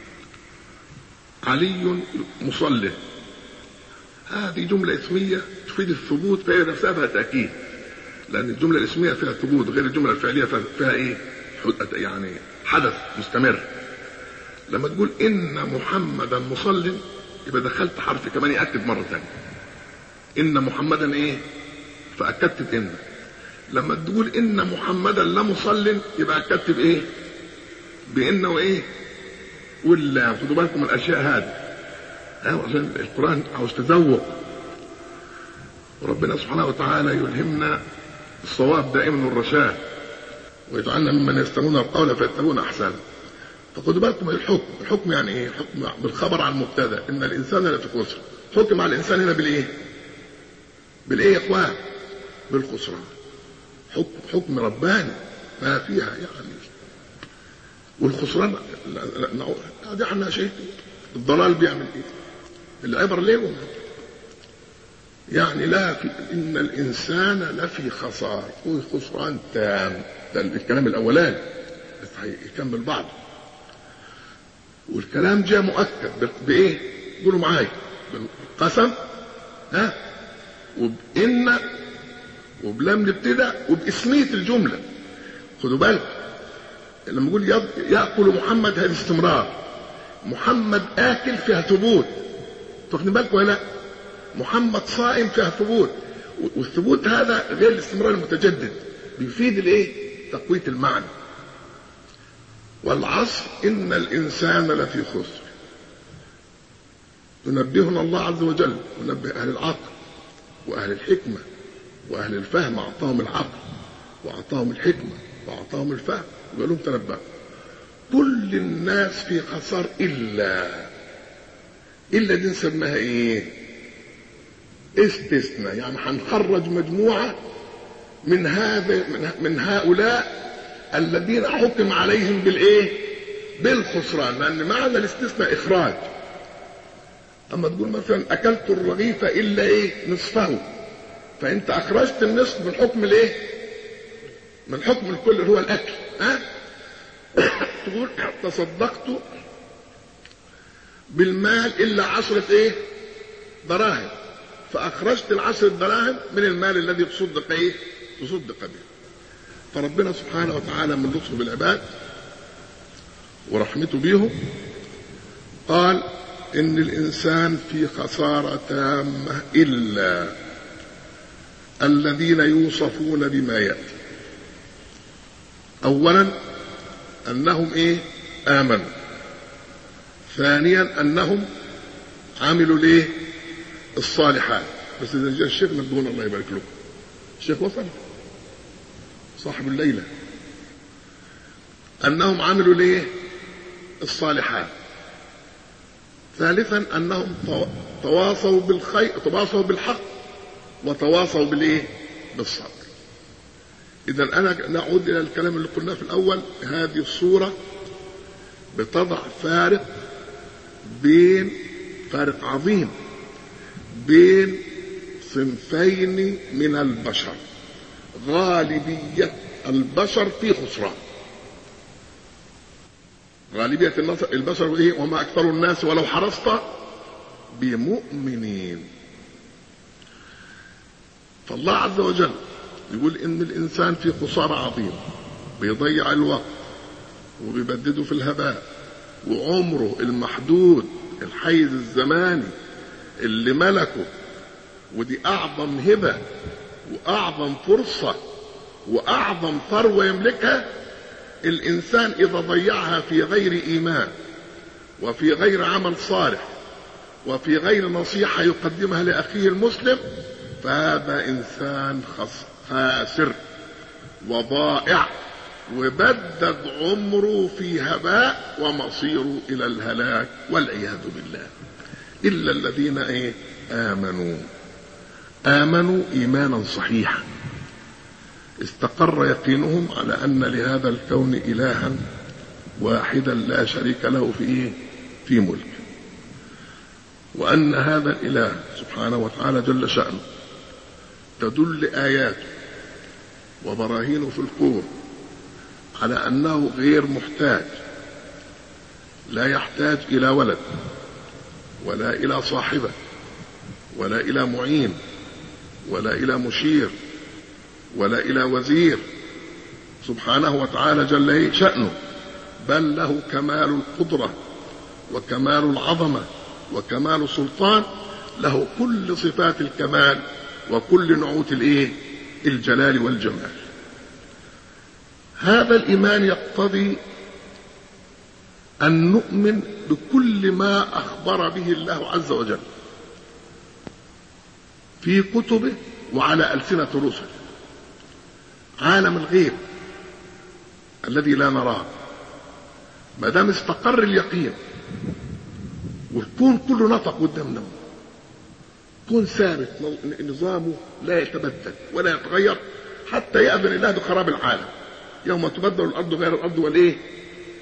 علي مصلي، هذه جملة اسمية تفيد الثبوت، فهي نفسها فيها تأكيد، لأن الجملة الاسمية فيها ثبوت، غير الجملة الفعلية فيها إيه؟ يعني حدث مستمر. لما تقول إن محمدا مصل يبقى دخلت حرف كمان يأكد مرة ثانية، إن محمدا إيه؟ فأكدت بإن. لما تقول إن محمدا لمصل يبقى أكدت بإيه؟ بإن وإيه؟ ولا. خدوا بالكم من الأشياء هذه، عشان القرآن عاوز تذوق، وربنا سبحانه وتعالى يلهمنا الصواب دائما والرشاد، ويجعلنا ممن يستمعون القول فيتبعون أحسنه. فخدوا بالكم من الحكم. الحكم يعني إيه؟ حكم بالخبر عن المبتدأ، إن الإنسان لفي خسر. حكم على الإنسان هنا بالإيه؟ بالإيه يا إخوان؟ بالخسران. حكم حكم رباني ما فيها يعني والخسران هذا احنا شيء الضلال بيعمل ايه؟ العبر ليه؟ يعني لا في ان الانسان لفي خسار وخسران تام. ده الكلام الاولاني بس هيكمل بعض. والكلام جاء مؤكد بايه؟ قولوا معايا بالقسم ها وبإن وبلام الابتداء وباسمية الجملة. خدوا بالك لما يقول يأكل محمد هذا استمرار. محمد آكل فيها ثبوت. تاخدوا بالكم ولا لا؟ محمد صائم فيها ثبوت. والثبوت هذا غير الاستمرار المتجدد بيفيد الايه؟ تقوية المعنى. والعصر إن الإنسان لفي خسر. ينبهنا الله عز وجل ونبه أهل العقل وأهل الحكمة وأهل الفهم. أعطاهم العقل وأعطاهم الحكمة وأعطاهم الفهم وقال لهم تنبهوا كل الناس في خسار إلا إلا دي نسميها إيه؟ استثناء. يعني هنخرج مجموعة من هذا من هؤلاء الذين حكم عليهم بالإيه؟ بالخسران. لأن معنى الاستثناء إخراج. أما تقول مثلا أكلت الرغيف إلا إيه؟ نصفه، فأنت أخرجت النصف من حكم الإيه؟ من حكم الكل هو الأكل. ها؟ تقول تصدقت بالمال إلا عشرة إيه؟ دراهم، فأخرجت العشر دراهم من المال الذي تصدق إيه؟ تصدق به. فربنا سبحانه وتعالى من لطفه بالعباد ورحمته بهم قال إن الإنسان في خسارة تامة إلا الذين يوصفون بما يأتي. أولا أنهم إيه؟ آمنوا. ثانيا أنهم عملوا ليه؟ الصالحات. بس إذا جاء الشيخ نبهونا الله يبارك لكم. الشيخ وصل صاحب الليلة. أنهم عملوا ليه؟ الصالحات. ثالثا أنهم تواصوا بالخير، تواصوا بالحق، وتواصوا بالإيه؟ بالصبر. إذا أنا نعود إلى الكلام اللي قلناه في الأول. هذه الصورة بتضع فارق بين فارق عظيم بين صنفين من البشر. غالبية البشر في خسران. غالبية البشر إيه؟ وما أكثر الناس ولو حرصت بمؤمنين. فالله عز وجل يقول إن الإنسان في خسارة عظيم، بيضيع الوقت وبيبدده في الهباء، وعمره المحدود الحيز الزماني اللي ملكه، ودي أعظم هبة وأعظم فرصة وأعظم ثروة يملكها. الإنسان إذا ضيعها في غير إيمان وفي غير عمل صالح وفي غير نصيحة يقدمها لأخيه المسلم فهذا إنسان خاسر وضائع، وبدد عمره في هباء ومصيره إلى الهلاك والعياذ بالله. إلا الذين إيه؟ آمنوا آمنوا إيمانا صحيحا استقر يقينهم على أن لهذا الكون إلها واحدا لا شريك له في إيه؟ في ملك، وأن هذا الإله سبحانه وتعالى جل شأنه تدل آياته وبراهينه في الكون على أنه غير محتاج، لا يحتاج إلى ولد ولا إلى صاحبة ولا إلى معين ولا إلى مشير ولا إلى وزير سبحانه وتعالى جل شأنه، بل له كمال القدرة وكمال العظمة وكمال السلطان، له كل صفات الكمال وكل نعوت الإيه؟ الجلال والجمال. هذا الإيمان يقتضي أن نؤمن بكل ما أخبر به الله عز وجل في كتبه وعلى ألسنة رسله. عالم الغيب الذي لا نراه ما دام استقر اليقين والكون كله نطق قدامنا، كون ثابت نظامه لا يتبدل ولا يتغير حتى يأذن الله بخراب العالم. يوم تبدل الأرض غير الأرض والإيه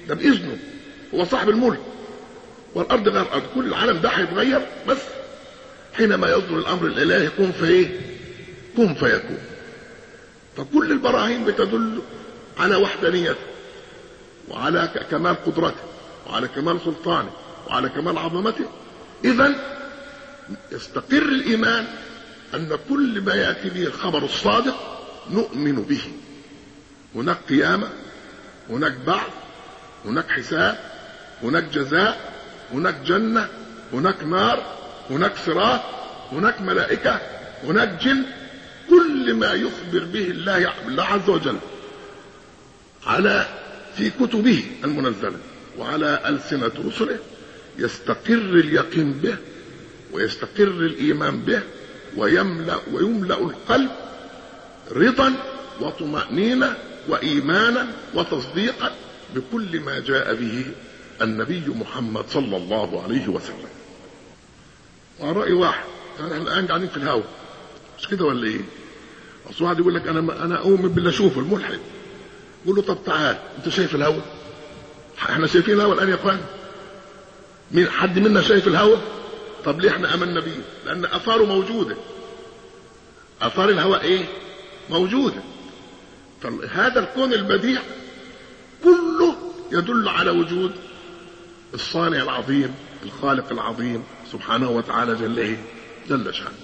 ده بإذنه، هو صاحب الملك، والأرض غير أرض، كل العالم ده هيتغير بس حينما يصدر الأمر الإلهي كن فإيه؟ كن فيكون. فكل البراهين بتدل على وحدانيته وعلى كمال قدرته وعلى كمال سلطانه وعلى كمال عظمته. إذن يستقر الإيمان أن كل ما يأتي به الخبر الصادق نؤمن به. هناك قيامة، هناك بعث، هناك حساب، هناك جزاء، هناك جنة، هناك نار، هناك صراط، هناك ملائكة، هناك جن. كل ما يخبر به الله الله عز وجل على في كتبه المنزلة وعلى ألسنة رسله يستقر اليقين به ويستقر الإيمان به ويملأ ويملأ القلب رضا وطمأنينة وإيمانا وتصديقا بكل ما جاء به النبي محمد صلى الله عليه وسلم. ورأي واحد، يعني احنا الآن قاعدين في الهواء مش كده ولا ايه؟ اصل واحد يقول لك انا انا اؤمن بالله، شوف الملحد يقول له طب تعال انت شايف الهواء؟ احنا شايفين الهواء الان يا اخوان؟ مين حد منا شايف الهواء؟ طب ليه احنا امنا بيه؟ لان اثاره موجوده. اثار الهواء ايه؟ موجوده. فهذا الكون البديع كله يدل على وجود الصانع العظيم الخالق العظيم سبحانه وتعالى جل ايه؟ جل شانه.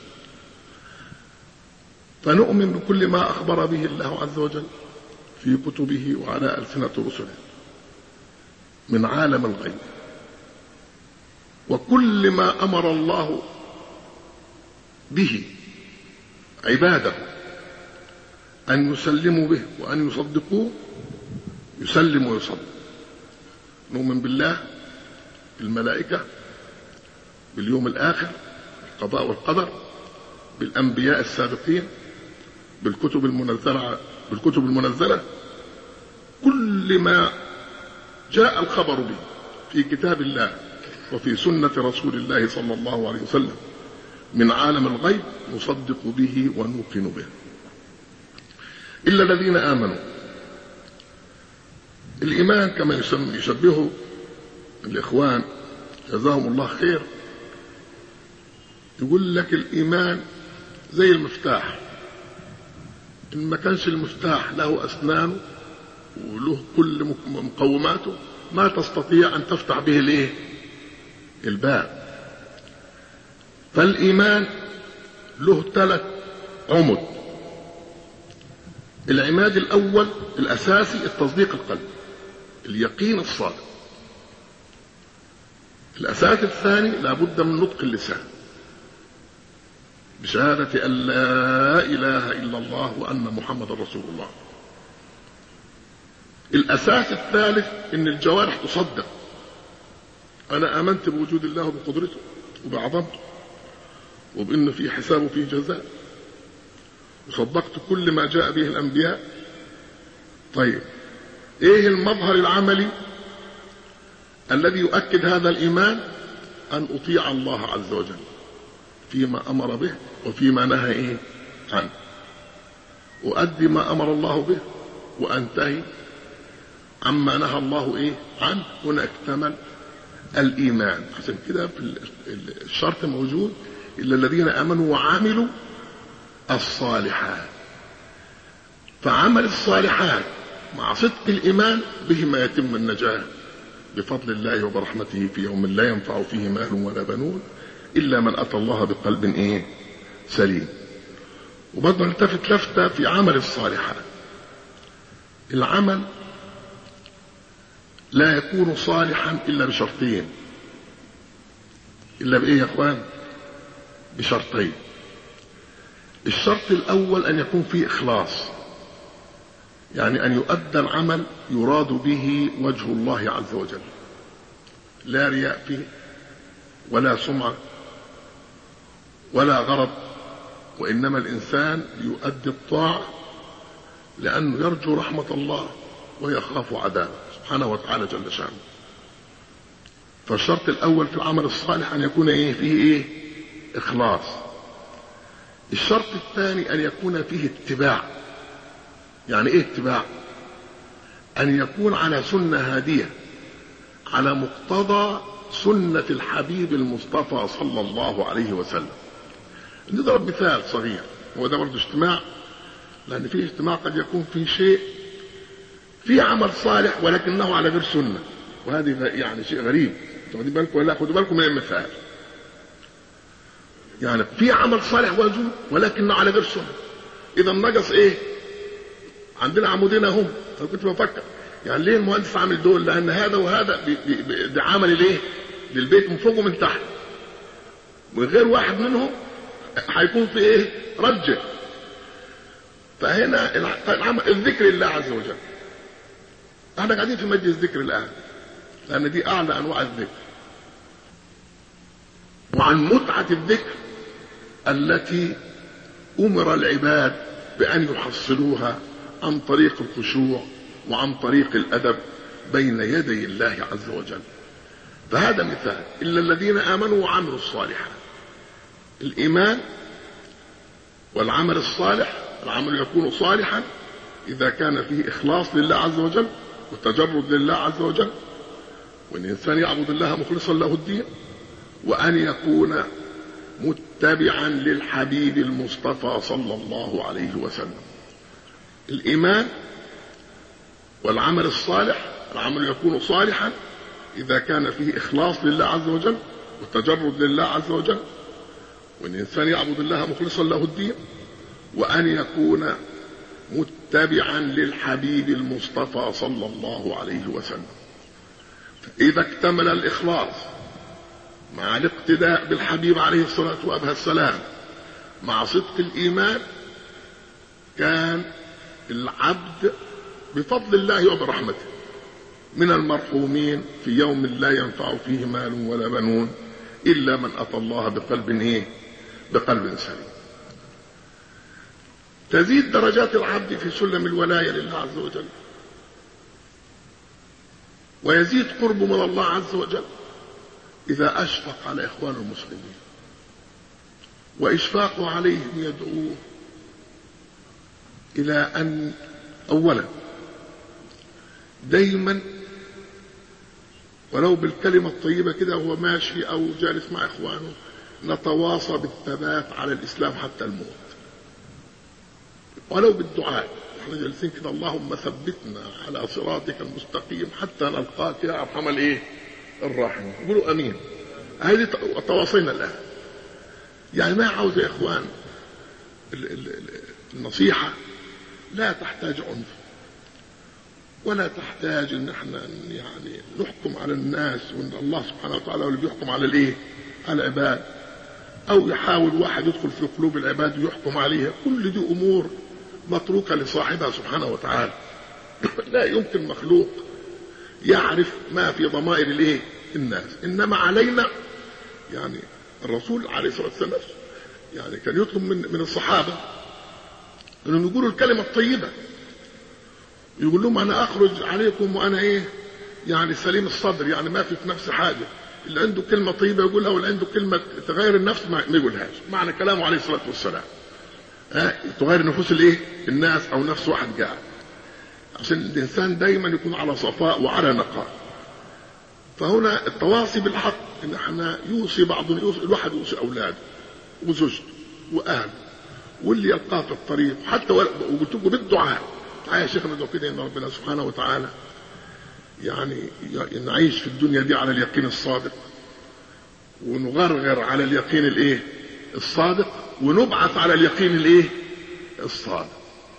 فنؤمن بكل ما أخبر به الله عز وجل في كتبه وعلى ألسنة رسله من عالم الغيب، وكل ما أمر الله به عباده أن يسلموا به وأن يصدقوه يسلم ويصدق. نؤمن بالله، بالملائكة، باليوم الآخر، بالقضاء والقدر، بالأنبياء السابقين، بالكتب المنزلة بالكتب المنزلة كل ما جاء الخبر به في كتاب الله وفي سنة رسول الله صلى الله عليه وسلم من عالم الغيب نصدق به ونوقن به. إلا الذين آمنوا. الإيمان كما يشبهه الإخوان جزاهم الله خير، يقول لك الإيمان زي المفتاح، إن ما كانش المفتاح له أسنان وله كل مقوماته ما تستطيع أن تفتح به الإيه؟ الباب. فالإيمان له ثلاث عمد. العماد الأول الأساسي التصديق القلب، اليقين الصادق. الأساس الثاني لابد من نطق اللسان بشهادة أن لا إله إلا الله وأن محمد رسول الله. الأساس الثالث إن الجوارح تصدق، أنا آمنت بوجود الله وبقدرته وبعظمته وبإنه في حساب وفيه جزاء، وصدقت كل ما جاء به الأنبياء. طيب إيه المظهر العملي الذي يؤكد هذا الإيمان؟ أن أطيع الله عز وجل فيما أمر به وفيما نهى إيه عنه، وأدي ما أمر الله به وأنتهي عما نهى الله إيه عنه. هنا اكتمل الإيمان. عشان كده الشرط موجود إلا الذين آمنوا وعملوا الصالحات. فعمل الصالحات مع صدق الإيمان بهما يتم النجاة بفضل الله وبرحمته في يوم لا ينفع فيه مال ولا بنون إلا من أتى الله بقلب إيه سليم. وبرضه نلتفت لفتة في عمل الصالحات. العمل لا يكون صالحا إلا بشرطين. إلا بإيه يا أخوان؟ بشرطين. الشرط الأول أن يكون فيه إخلاص، يعني أن يؤدى العمل يراد به وجه الله عز وجل، لا رياء فيه ولا سمعة ولا غرض، وإنما الإنسان يؤدي الطاعة لأنه يرجو رحمة الله ويخاف عذابه سبحانه وتعالى جل شأنه. فالشرط الأول في العمل الصالح أن يكون إيه فيه إيه إخلاص. الشرط الثاني أن يكون فيه اتباع. يعني إيه اتباع؟ أن يكون على سنة هادية على مقتضى سنة الحبيب المصطفى صلى الله عليه وسلم. نضرب مثال صغير، هو ده برضه اجتماع، لأن في اجتماع قد يكون في شيء في عمل صالح ولكنه على غير سنة، وهذه يعني شيء غريب. خدوا بالكم ولا خدوا بالكم من المثال. يعني في عمل صالح وجوب ولكنه على غير سنة، إذا نقص إيه؟ عندنا عمودين هم. أنا كنت بفكر يعني ليه المهندس عامل دول؟ لأن هذا وهذا ده عمل ليه؟ للبيت من فوق ومن تحت، من غير واحد منهم هيكون في إيه؟ رجة. فهنا العمل الذكر لله عز وجل. احنا قاعدين في مجلس ذكر الآن لأن دي أعلى أنواع الذكر، وعن متعة الذكر التي أمر العباد بأن يحصلوها عن طريق الخشوع وعن طريق الأدب بين يدي الله عز وجل. فهذا مثال. إلا الذين آمنوا وعملوا الصالحات. الإيمان والعمل الصالح، العمل يكون صالحا إذا كان فيه إخلاص لله عز وجل وتجرد لله عز وجل، وأن الإنسان يعبد الله مخلصا له الدين، وأن يكون متبعا للحبيب المصطفى صلى الله عليه وسلم. الإيمان والعمل الصالح، العمل يكون صالحا إذا كان فيه إخلاص لله عز وجل والتجرد لله عز وجل، وأن الإنسان يعبد الله مخلصا له الدين، وأن يكون متبعا للحبيب المصطفى صلى الله عليه وسلم. فإذا اكتمل الإخلاص مع الاقتداء بالحبيب عليه الصلاة والسلام مع صدق الإيمان، كان العبد بفضل الله وبرحمته من المرحومين في يوم لا ينفع فيه مال ولا بنون إلا من أتى الله بقلب إيه؟ بقلب سليم. تزيد درجات العبد في سلم الولاية لله عز وجل، ويزيد قربه من الله عز وجل إذا أشفق على إخوان المسلمين، وإشفاقه عليهم يدعوه إلى أن أولا دايما ولو بالكلمة الطيبة كده وهو ماشي أو جالس مع إخوانه نتواصى بالثبات على الإسلام حتى الموت، ولو بالدعاء. احنا جالسين كده اللهم ثبتنا على صراطك المستقيم حتى نلقاك يا أرحم الإيه؟ الراحمين. يقولوا أمين. هذه تواصينا الآن. يعني ما عاوز يا إخوان النصيحة لا تحتاج عنف، ولا تحتاج ان احنا يعني نحكم على الناس، وان الله سبحانه وتعالى هو اللي بيحكم على الايه؟ على العباد، او يحاول واحد يدخل في قلوب العباد ويحكم عليها. كل دي امور متروكه لصاحبها سبحانه وتعالى. لا يمكن مخلوق يعرف ما في ضمائر الايه؟ الناس. انما علينا يعني الرسول عليه الصلاه والسلام يعني كان يطلب من من الصحابه انهم يقولوا الكلمه الطيبه، يقول لهم انا اخرج عليكم وانا ايه؟ يعني سليم الصدر، يعني ما في في نفس حاجه. اللي عنده كلمه طيبه يقولها، واللي عنده كلمه تغير النفس ما يقولهاش. معنى كلامه عليه الصلاه والسلام ها تغير نفوس الايه؟ الناس او نفس واحد قاعد، عشان الانسان دايما يكون على صفاء وعلى نقاء. فهنا التواصي بالحق، ان احنا يوصي بعضنا، يوصي الواحد يوصي اولاده وزوجته واهله واللي يلقاه في الطريق، حتى وقلت لكم بالدعاء. تعالى يا شيخنا ندعو كده ان ربنا سبحانه وتعالى يعني نعيش في الدنيا دي على اليقين الصادق، ونغرغر على اليقين الايه؟ الصادق، ونبعث على اليقين الايه؟ الصادق.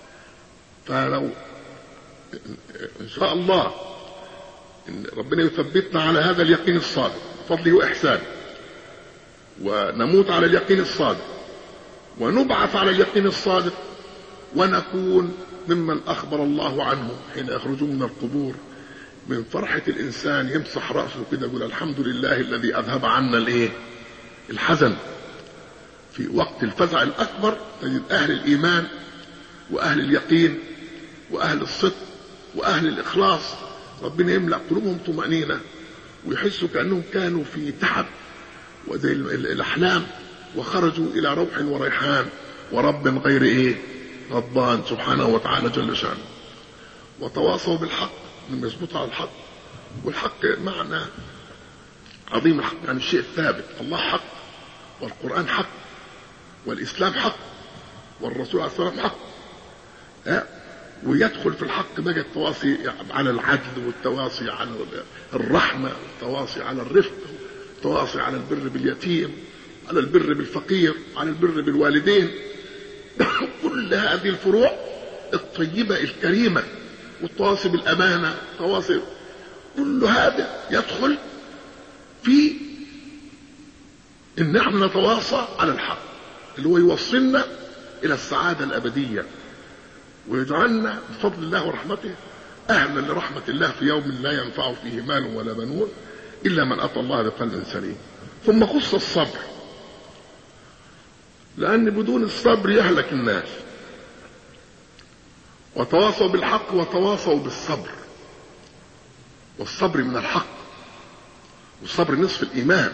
فلو ان شاء الله ان ربنا يثبتنا على هذا اليقين الصادق بفضله واحسانه، ونموت على اليقين الصادق، ونبعث على اليقين الصادق، ونكون ممن أخبر الله عنه حين يخرجون من القبور من فرحة الإنسان يمسح رأسه كده يقول الحمد لله الذي أذهب عنا الإيه؟ الحزن. في وقت الفزع الأكبر تجد أهل الإيمان وأهل اليقين وأهل الصدق وأهل الإخلاص ربنا يملأ قلوبهم طمأنينة، ويحسوا كأنهم كانوا في تعب وزي الأحلام، وخرجوا إلى روح وريحان ورب غير إيه؟ غضبان سبحانه وتعالى جل شانه. وتواصوا بالحق، من يثبت على الحق، والحق معنى عظيم. الحق يعني الشيء الثابت. الله حق، والقرآن حق، والإسلام حق، والرسول عليه الصلاة والسلام حق. ها؟ ويدخل في الحق بقى التواصي على العدل، والتواصي على الرحمة، والتواصي على الرفق، والتواصي على البر باليتيم، على البر بالفقير، على البر بالوالدين. كل هذه الفروع الطيبة الكريمة، والتواصي بالأمانة، التواصي، كل هذا يدخل في إن نحن نتواصى على الحق اللي هو يوصلنا إلى السعادة الأبدية، ويجعلنا بفضل الله ورحمته أهلا لرحمة الله في يوم لا ينفع فيه مال ولا بنون إلا من أتى الله بقلب سليم. ثم خص الصبر، لأن بدون الصبر يهلك الناس. وتواصوا بالحق وتواصوا بالصبر، والصبر من الحق، والصبر نصف الإيمان،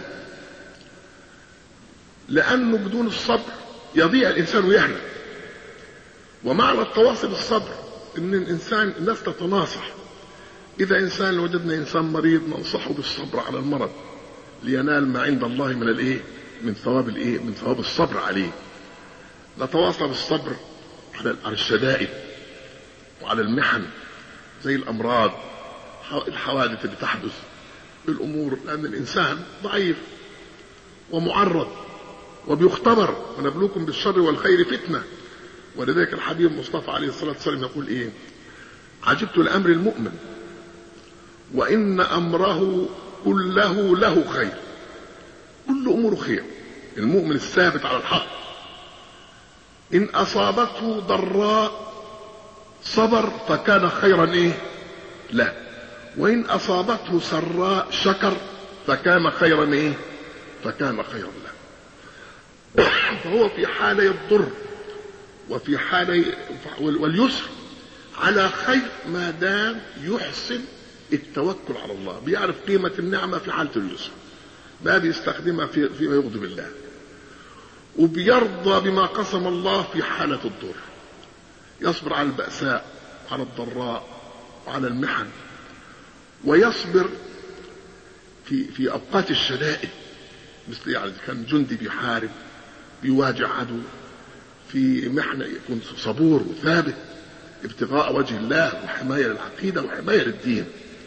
لأنه بدون الصبر يضيع الإنسان ويهلك. ومعنى التواصي بالصبر إن الإنسان الناس تتناصح. إذا إنسان وجدنا إنسان مريض ننصحه بالصبر على المرض لينال ما عند الله من الإيه؟ من ثواب الإيه؟ من ثواب الصبر عليه. نتواصى بالصبر على الشدائد وعلى المحن زي الأمراض، الحوادث اللي تحدث بالأمور، لأن الإنسان ضعيف ومعرض وبيختبر. ونبلوكم بالشر والخير فتنة. ولذلك الحبيب المصطفى عليه الصلاة والسلام يقول إيه؟ عجبت لأمر المؤمن وإن أمره كله له خير. كل أمره خير. المؤمن الثابت على الحق إن أصابته ضراء صبر فكان خيرا إيه؟ لا. وإن أصابته سراء شكر فكان خيرا إيه؟ فكان خيرا له. فهو في حالة الضر وفي حالة واليسر على خير ما دام يحسن التوكل على الله، بيعرف قيمة النعمة في حالة اليسر، ما بيستخدمها في فيما يغضب الله، وبيرضى بما قسم الله في حالة الضر. يصبر على البأساء وعلى الضراء وعلى المحن، ويصبر في في أوقات الشدائد، مثل يعني كان جندي بيحارب بيواجه عدو في محنة يكون صبور وثابت ابتغاء وجه الله وحماية للعقيدة وحماية للدين.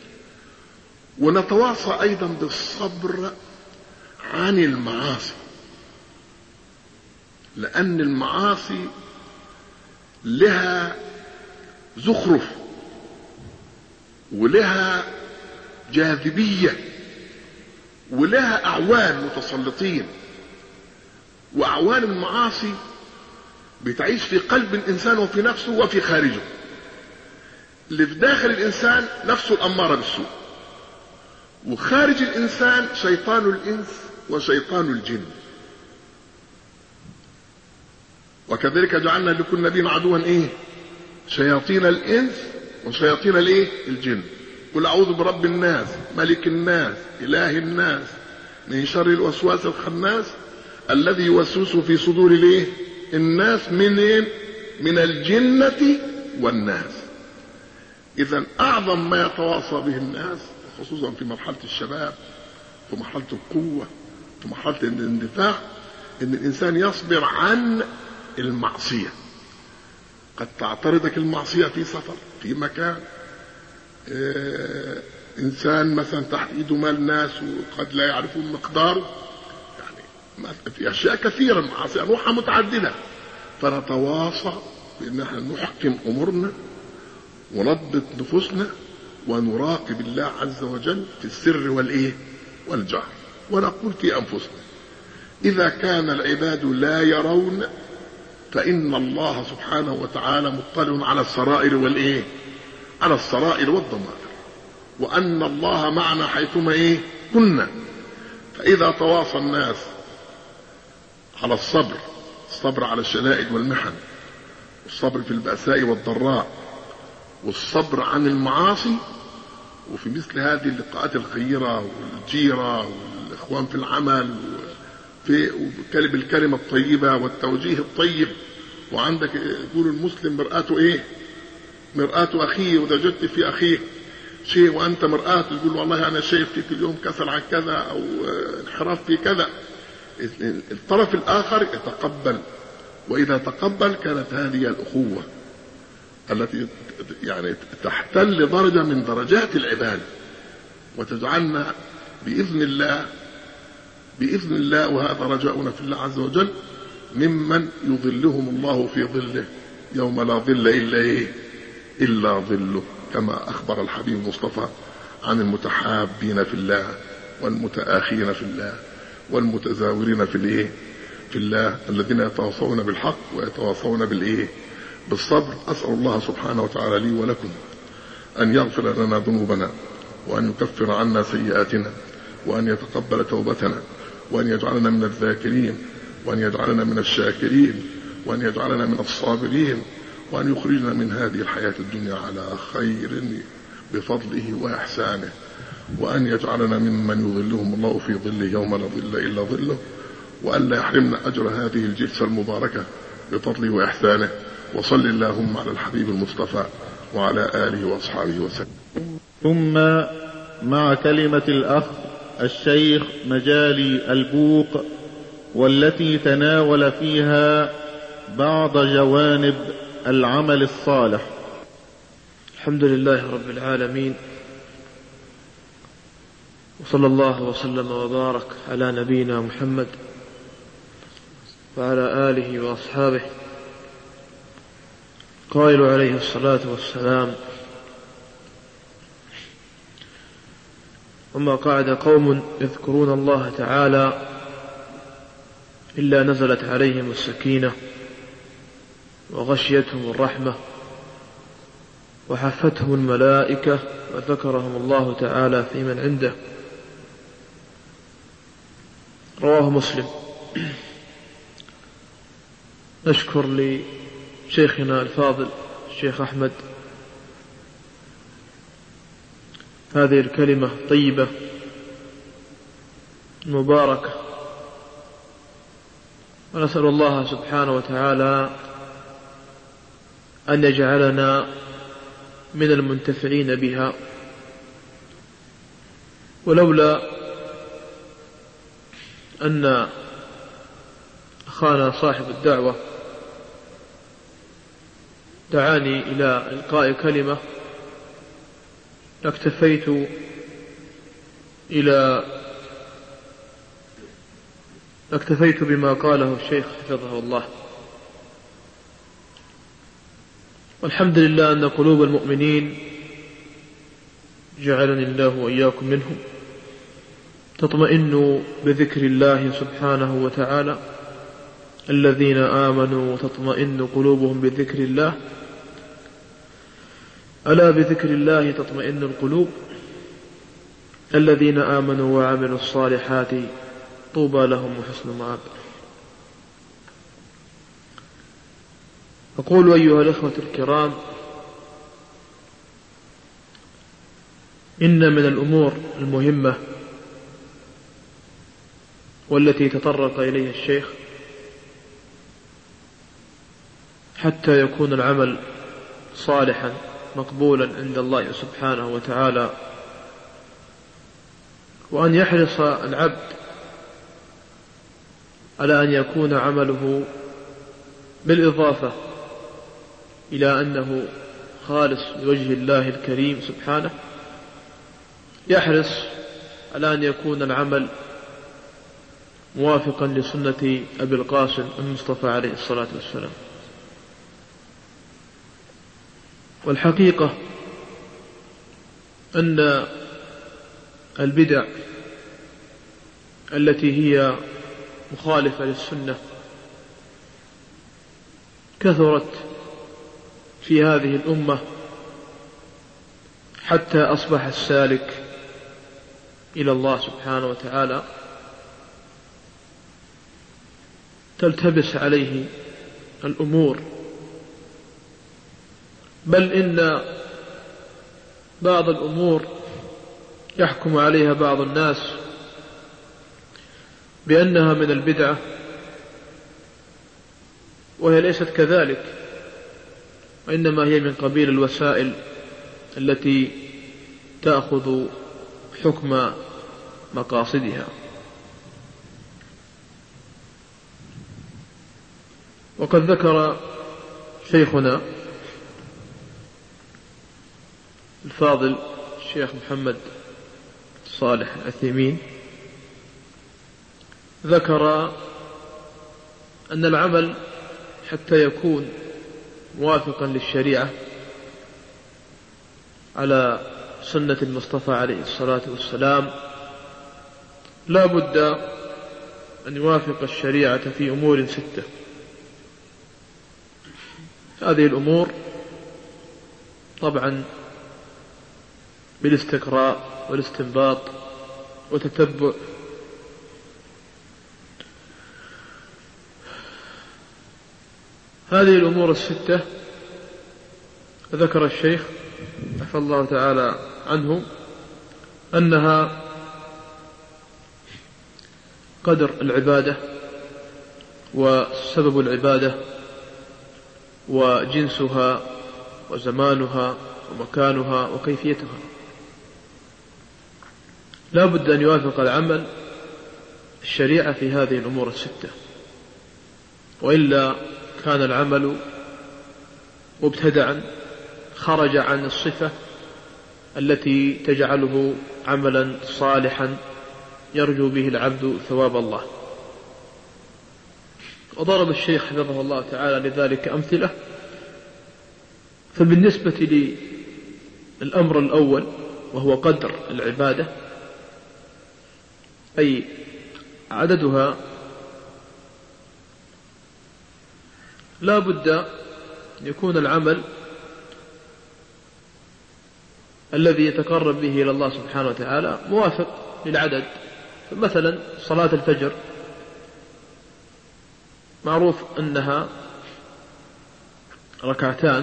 ونتواصى أيضا بالصبر عن المعاصي، لأن المعاصي لها زخرف ولها جاذبية ولها أعوان متسلطين. وأعوان المعاصي بتعيش في قلب الإنسان وفي نفسه وفي خارجه. اللي في داخل الإنسان نفسه الأمارة بالسوء، وخارج الإنسان شيطان الإنس وشيطان الجن. وكذلك جعلنا لكل نبي عدوا إيه؟ شياطين الإنس وشياطين الإيه؟ الجن. قل أعوذ برب الناس ملك الناس إله الناس من شر الوسواس الخناس الذي يوسوس في صدور الإيه؟ الناس من إيه؟ من الجنة والناس. إذن أعظم ما يتواصى به الناس خصوصا في مرحلة الشباب، في مرحلة القوة، في مرحلة الاندفاع، إن الإنسان يصبر عن المعصية. قد تعترضك المعصية في سفر، في مكان، إيه إنسان مثلا تحت إيده مال ناس وقد لا يعرفون مقداره، يعني في أشياء كثيرة معاصي أنواعها متعددة. فنتواصى بأن احنا نحكم أمورنا ونضبط نفوسنا ونراقب الله عز وجل في السر والإيه والجهر. ونقول في أنفسنا إذا كان العباد لا يرون فإن الله سبحانه وتعالى مطلع على السرائر والإيه على السرائر والضمائر، وأن الله معنا حيثما إيه كنا. فإذا تواصى الناس على الصبر، الصبر على الشدائد والمحن، والصبر في البأساء والضراء، والصبر عن المعاصي، وفي مثل هذه اللقاءات الخيرة والجيرة والإخوان في العمل وفي وكلب الكلمة الطيبة والتوجيه الطيب. وعندك يقول المسلم مرآته إيه؟ مرآة أخيه، ووجدت في أخيه شيء وأنت مرآة تقول والله أنا شايف فيك اليوم كسل عن كذا أو انحراف في كذا، الطرف الآخر يتقبل، وإذا تقبل كانت هذه الأخوة التي يعني تحتل درجة من درجات العبادة وتجعلنا بإذن الله بإذن الله وهذا رجاؤنا في الله عز وجل ممن يظلهم الله في ظله يوم لا ظل إلا إيه إلا ظله، كما أخبر الحبيب المصطفى عن المتحابين في الله والمتآخين في الله والمتزاورين في الإيه في الله الذين يتواصون بالحق ويتواصون بالإيه بالصبر. أسأل الله سبحانه وتعالى لي ولكم أن يغفر لنا ذنوبنا وأن يكفر عنا سيئاتنا وأن يتقبل توبتنا وأن يجعلنا من الذاكرين وأن يجعلنا من الشاكرين وأن يجعلنا من الصابرين وأن يخرجنا من هذه الحياة الدنيا على خير بفضله وإحسانه، وأن يجعلنا ممن يظلهم الله في ظله يوم لا ظل إلا ظله، وأن لا يحرمنا أجر هذه الجلسة المباركة بفضله وإحسانه. وصل اللهم على الحبيب المصطفى وعلى آله وأصحابه وسلم. ثم مع كلمة الأخ الشيخ مجالي البوق، والتي تناول فيها بعض جوانب العمل الصالح. الحمد لله رب العالمين، وصلى الله وسلم وبارك على نبينا محمد وعلى آله وأصحابه. قائل عليه الصلاة والسلام: وما قعد قوم يذكرون الله تعالى إلا نزلت عليهم السكينة وغشيتهم الرحمة وحفتهم الملائكة وذكرهم الله تعالى في من عنده. رواه مسلم. نشكر لشيخنا الفاضل الشيخ أحمد هذه الكلمة الطيبة المباركة، ونسأل الله سبحانه وتعالى أن يجعلنا من المنتفعين بها. ولولا أن أخانا صاحب الدعوة دعاني إلى إلقاء كلمة لاكتفيت إلى لاكتفيت بما قاله الشيخ حفظه الله. والحمد لله أن قلوب المؤمنين جعلني الله وإياكم منهم تطمئن بذكر الله سبحانه وتعالى. الذين آمنوا تطمئن قلوبهم بذكر الله، ألا بذكر الله تطمئن القلوب. الذين آمنوا وعملوا الصالحات طوبى لهم وحسن مآب. أقول أيها الأخوة الكرام، إن من الأمور المهمة والتي تطرق إليها الشيخ حتى يكون العمل صالحا مقبولا عند الله سبحانه وتعالى، وأن يحرص العبد على أن يكون عمله بالإضافة إلى أنه خالص لوجه الله الكريم سبحانه، يحرص على أن يكون العمل موافقا لسنة أبي القاسم المصطفى عليه الصلاة والسلام. والحقيقة أن البدع التي هي مخالفة للسنة كثرت في هذه الأمة حتى أصبح السالك إلى الله سبحانه وتعالى تلتبس عليه الأمور، بل إن بعض الأمور يحكم عليها بعض الناس بأنها من البدعة وهي ليست كذلك، وإنما هي من قبيل الوسائل التي تأخذ حكم مقاصدها. وقد ذكر شيخنا الفاضل الشيخ محمد صالح العثيمين ذكر أن العمل حتى يكون موافقا للشريعة على سنة المصطفى عليه الصلاة والسلام لا بد أن يوافق الشريعة في أمور ستة. هذه الأمور طبعا بالاستقراء والاستنباط وتتبع هذه الأمور الستة. ذكر الشيخ رحمه الله تعالى عنه أنها قدر العبادة وسبب العبادة وجنسها وزمانها ومكانها وكيفيتها. لا بد أن يوافق العمل الشريعة في هذه الأمور الستة، وإلا كان العمل مبتدعا خرج عن الصفة التي تجعله عملا صالحا يرجو به العبد ثواب الله. وضرب الشيخ حفظه الله تعالى لذلك أمثلة. فبالنسبة للأمر الأول وهو قدر العبادة أي عددها، لا بد أن يكون العمل الذي يتقرب به إلى الله سبحانه وتعالى موافق للعدد. مثلا صلاة الفجر معروف أنها ركعتان،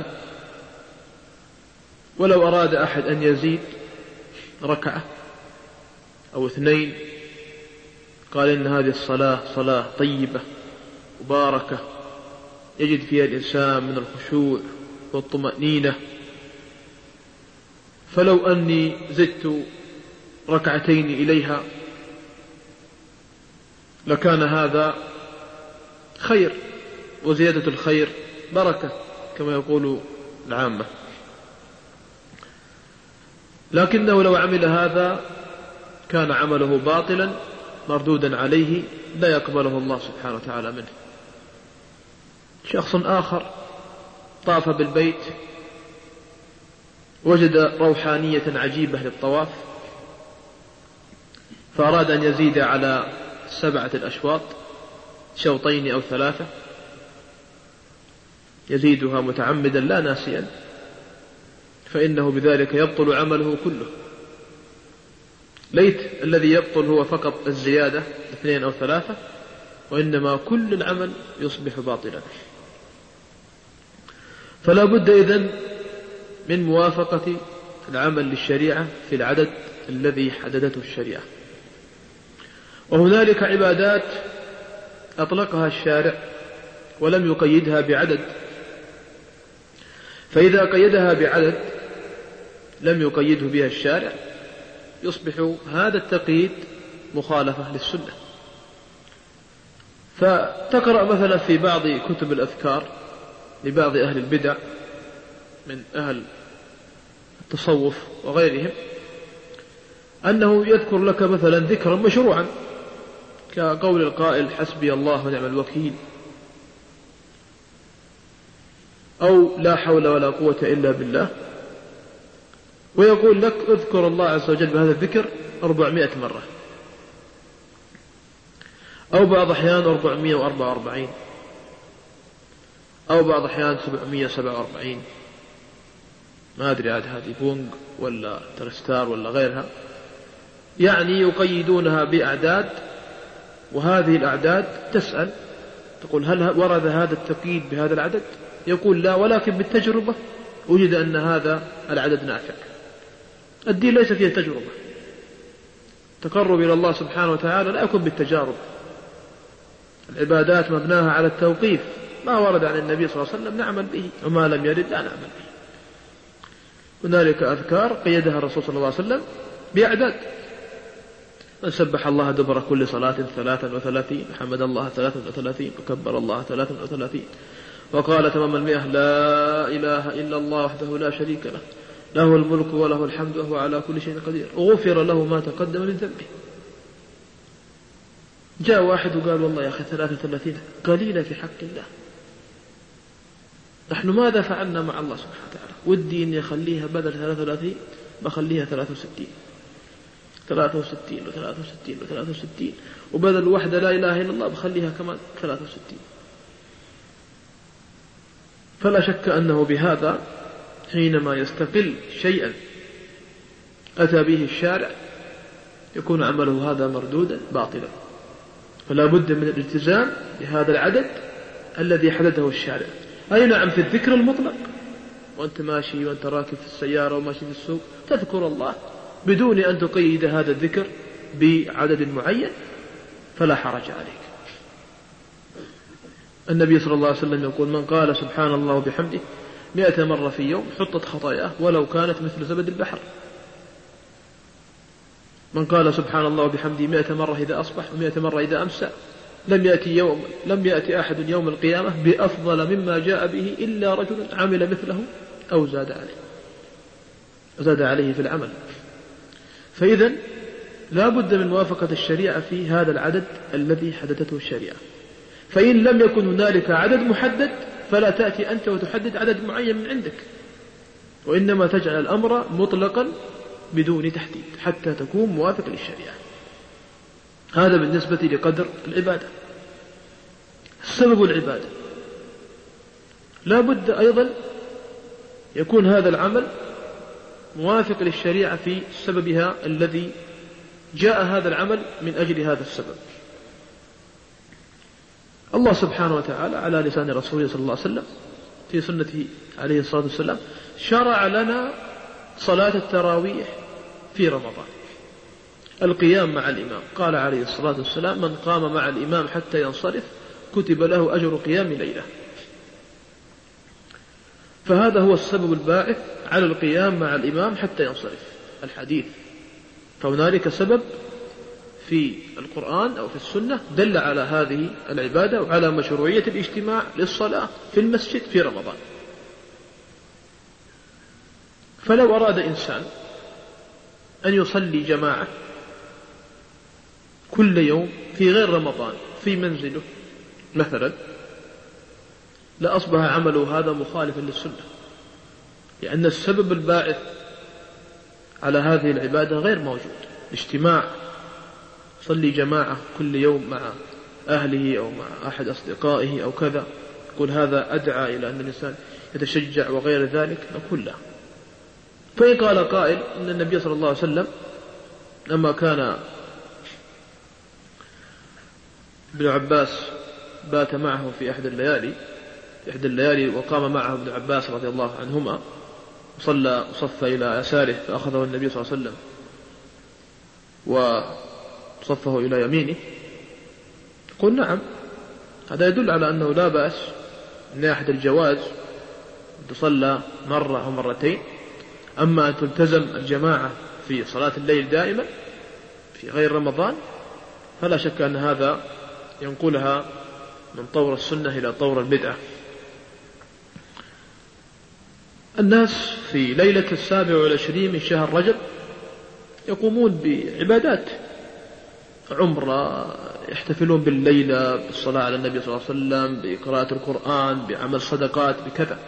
ولو أراد أحد أن يزيد ركعة أو اثنين قال إن هذه الصلاة صلاة طيبة مباركة يجد فيها الإنسان من الخشوع والطمأنينة، فلو أني زدت ركعتين إليها لكان هذا خير، وزيادة الخير بركة كما يقول العامة. لكنه لو عمل هذا كان عمله باطلا مردودا عليه لا يقبله الله سبحانه وتعالى منه. شخص آخر طاف بالبيت وجد روحانية عجيبة للطواف فأراد أن يزيد على سبعة الأشواط شوطين أو ثلاثة، يزيدها متعمدا لا ناسيا، فإنه بذلك يبطل عمله كله. ليت الذي يبطل هو فقط الزيادة اثنين أو ثلاثة، وإنما كل العمل يصبح باطلا. فلا بد إذن من موافقة العمل للشريعة في العدد الذي حددته الشريعة. وهنالك عبادات أطلقها الشارع ولم يقيدها بعدد، فإذا قيدها بعدد لم يقيده بها الشارع يصبح هذا التقييد مخالفة للسنة. فتقرأ مثلا في بعض كتب الأذكار لبعض أهل البدع من أهل التصوف وغيرهم أنه يذكر لك مثلا ذكرا مشروعا كقول القائل حسبي الله ونعم الوكيل، أو لا حول ولا قوة إلا بالله، ويقول لك اذكر الله عز وجل بهذا الذكر أربعمائة مرة، أو بعض أحيان أربعمائة وأربعة وأربعين، أو بعض أحيان سبعمائة وسبعة وأربعين، ما أدري عاد هذه بونغ ولا ترستار ولا غيرها، يعني يقيدونها بأعداد، وهذه الأعداد تسأل تقول هل ورد هذا التقييد بهذا العدد؟ يقول لا، ولكن بالتجربة وجد أن هذا العدد نافع. الدين ليس فيه تجربة، تقرب إلى الله سبحانه وتعالى لا يكون بالتجارب. العبادات مبناها على التوقيف، ما ورد عن النبي صلى الله عليه وسلم نعمل به، وما لم يرد لا نعمل به. هنالك أذكار قيدها الرسول صلى الله عليه وسلم بأعداد: من سبح الله دبر كل صلاة ثلاثا وثلاثين، حمد الله ثلاثا وثلاثين، وكبر الله ثلاثا وثلاثين، وقال تمام المئة: لا إله إلا الله وحده لا شريك له، له الملك وله الحمد وهو على كل شيء قدير، وغفر له ما تقدم من ذنبه. جاء واحد وقال: والله يا أخي ثلاثة وثلاثين قليلة في حق الله، نحن ماذا فعلنا مع الله سبحانه وتعالى؟ ودي إني أخليها بدل ثلاثة وثلاثين بخليها ثلاثة وستين ثلاثة وستين وثلاثة وستين وثلاثة وستين، وبدل واحدة لا إله إلا الله بخليها كمان ثلاثة وستين. فلا شك أنه بهذا حينما يستقل شيئا أتى به الشارع يكون عمله هذا مردودا باطلا، فلا بد من الالتزام بهذا العدد الذي حدده الشارع. أي نعم، في الذكر المطلق، وأنت ماشي وأنت راكب في السيارة وماشي في السوق تذكر الله بدون أن تقيد هذا الذكر بعدد معين فلا حرج عليك. النبي صلى الله عليه وسلم يقول: من قال سبحان الله وبحمده مئة مرة في يوم حطت خطاياه ولو كانت مثل زبد البحر. من قال سبحان الله وبحمده مئة مرة إذا أصبح ومئة مرة إذا أمسى لم يأتي يوم لم يأتي أحد يوم القيامة بأفضل مما جاء به إلا رجل عمل مثله أو زاد عليه زاد عليه في العمل. فإذا لا بد من موافقة الشريعة في هذا العدد الذي حددته الشريعة. فإن لم يكن هنالك عدد محدد فلا تأتي أنت وتحدد عدد معين من عندك، وإنما تجعل الأمر مطلقا بدون تحديد حتى تكون موافق للشريعة. هذا بالنسبة لقدر العبادة. سبب العبادة لا بد أيضا يكون هذا العمل موافق للشريعة في سببها الذي جاء هذا العمل من أجل هذا السبب. الله سبحانه وتعالى على لسان رسوله صلى الله عليه وسلم في سنته عليه الصلاة والسلام شرع لنا صلاة التراويح في رمضان، القيام مع الإمام. قال عليه الصلاة والسلام: من قام مع الإمام حتى ينصرف كتب له أجر قيام ليلة. فهذا هو السبب الباعث على القيام مع الإمام حتى ينصرف الحديث. فهنالك سبب في القرآن أو في السنة دل على هذه العبادة وعلى مشروعية الاجتماع للصلاة في المسجد في رمضان. فلو أراد إنسان أن يصلي جماعة كل يوم في غير رمضان في منزله مثلا لأصبح عمله هذا مخالفا للسنة، لأن السبب الباعث على هذه العبادة غير موجود. اجتماع صلي جماعة كل يوم مع أهله أو مع أحد أصدقائه أو كذا، يقول هذا أدعى إلى أن الإنسان يتشجع وغير ذلك، نقول لا. فإن قال قائل أن النبي صلى الله عليه وسلم لما كان ابن عباس بات معه في أحد الليالي في أحد الليالي وقام معه ابن عباس رضي الله عنهما وصلى صف إلى يساره فأخذه النبي صلى الله عليه وسلم وصفه إلى يمينه، قل نعم، هذا يدل على أنه لا بأس من ناحية الجواز تصلى مرة أو مرتين. أما أن تلتزم الجماعة في صلاة الليل دائما في غير رمضان فلا شك أن هذا ينقلها من طور السنة إلى طور البدعة. الناس في ليلة السابع والعشرين من شهر رجب يقومون بعبادات عمرة، يحتفلون بالليلة بالصلاة على النبي صلى الله عليه وسلم، بقراءة القرآن، بعمل صدقات، بكذا.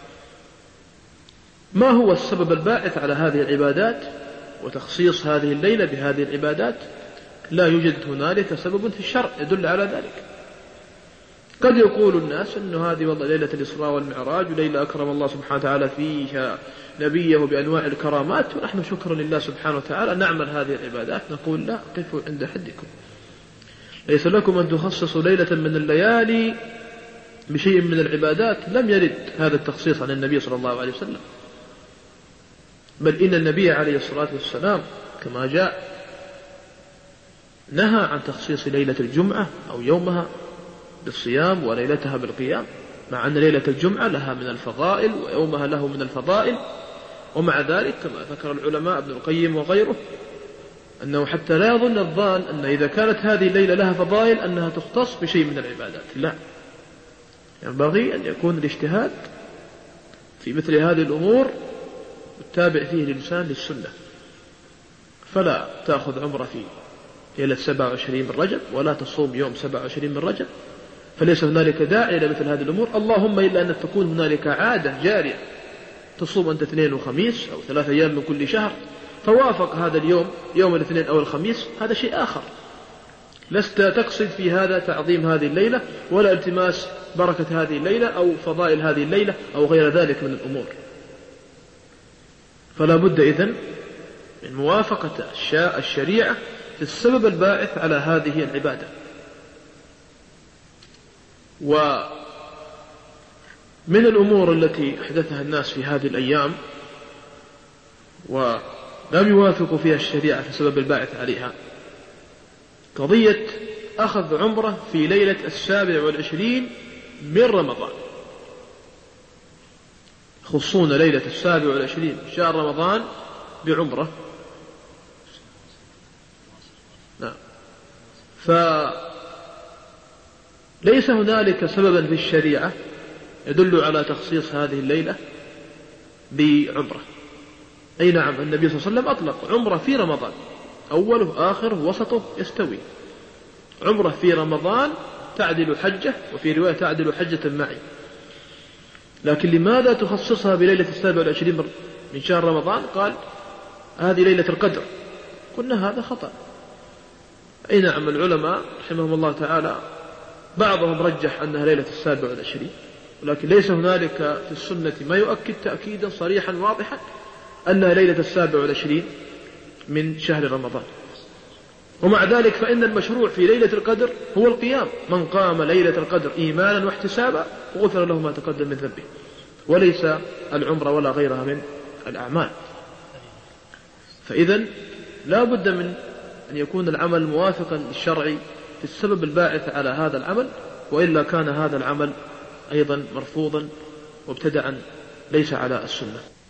ما هو السبب الباعث على هذه العبادات وتخصيص هذه الليلة بهذه العبادات؟ لا يوجد هنالك سبب في الشرع يدل على ذلك. قد يقول الناس أن هذه والله ليلة الإسراء والمعراج وليلة أكرم الله سبحانه وتعالى فيها نبيه بأنواع الكرامات، ونحن شكرا لله سبحانه وتعالى نعمل هذه العبادات. نقول لا، قفوا عند حدكم، ليس لكم أن تخصصوا ليلة من الليالي بشيء من العبادات. لم يرد هذا التخصيص عن النبي صلى الله عليه وسلم، بل إن النبي عليه الصلاة والسلام كما جاء نهى عن تخصيص ليلة الجمعة أو يومها بالصيام وليلتها بالقيام، مع أن ليلة الجمعة لها من الفضائل ويومها له من الفضائل، ومع ذلك كما ذكر العلماء ابن القيم وغيره أنه حتى لا يظن الظان أن إذا كانت هذه الليلة لها فضائل أنها تختص بشيء من العبادات، لا، ينبغي أن يكون الاجتهاد في مثل هذه الأمور والتابع فيه للإنسان للسنة، فلا تأخذ عمرة في ليلة سبعة وعشرين من رجب ولا تصوم يوم سبعة وعشرين من رجب، فليس هنالك داعي لمثل هذه الأمور، اللهم إلا أن تكون هنالك عادة جارية تصوم أنت اثنين وخميس أو ثلاث أيام من كل شهر فوافق هذا اليوم يوم الاثنين أو الخميس، هذا شيء آخر، لست تقصد في هذا تعظيم هذه الليلة ولا التماس بركة هذه الليلة أو فضائل هذه الليلة أو غير ذلك من الأمور. فلا بد إذن من موافقة الشريعة في السبب الباعث على هذه العبادة. ومن الأمور التي أحدثها الناس في هذه الأيام ولم يوافقوا فيها الشريعة في السبب الباعث عليها قضية أخذ عمرة في ليلة السابع والعشرين من رمضان، خصوصا ليلة السابع والعشرين شهر رمضان بعمرة. نعم. فليس هنالك سببا في الشريعة يدل على تخصيص هذه الليلة بعمرة. أي نعم، النبي صلى الله عليه وسلم أطلق عمرة في رمضان، أوله آخره وسطه يستوي، عمرة في رمضان تعدل حجة، وفي رواية تعدل حجة معي. لكن لماذا تخصصها بليلة السابع والعشرين من شهر رمضان؟ قال هذه ليلة القدر. قلنا هذا خطأ. أي نعم، العلماء رحمهم الله تعالى بعضهم رجح أنها ليلة السابع والعشرين، ولكن ليس هنالك في السنة ما يؤكد تأكيدا صريحا واضحا أنها ليلة السابع والعشرين من شهر رمضان. ومع ذلك فإن المشروع في ليلة القدر هو القيام، من قام ليلة القدر إيمانا واحتسابا غفر له ما تقدم من ذنبه، وليس العمرة ولا غيرها من الأعمال. فإذن لا بد من أن يكون العمل موافقا للشرع في السبب الباعث على هذا العمل، وإلا كان هذا العمل أيضا مرفوضا وابتدعا ليس على السنة.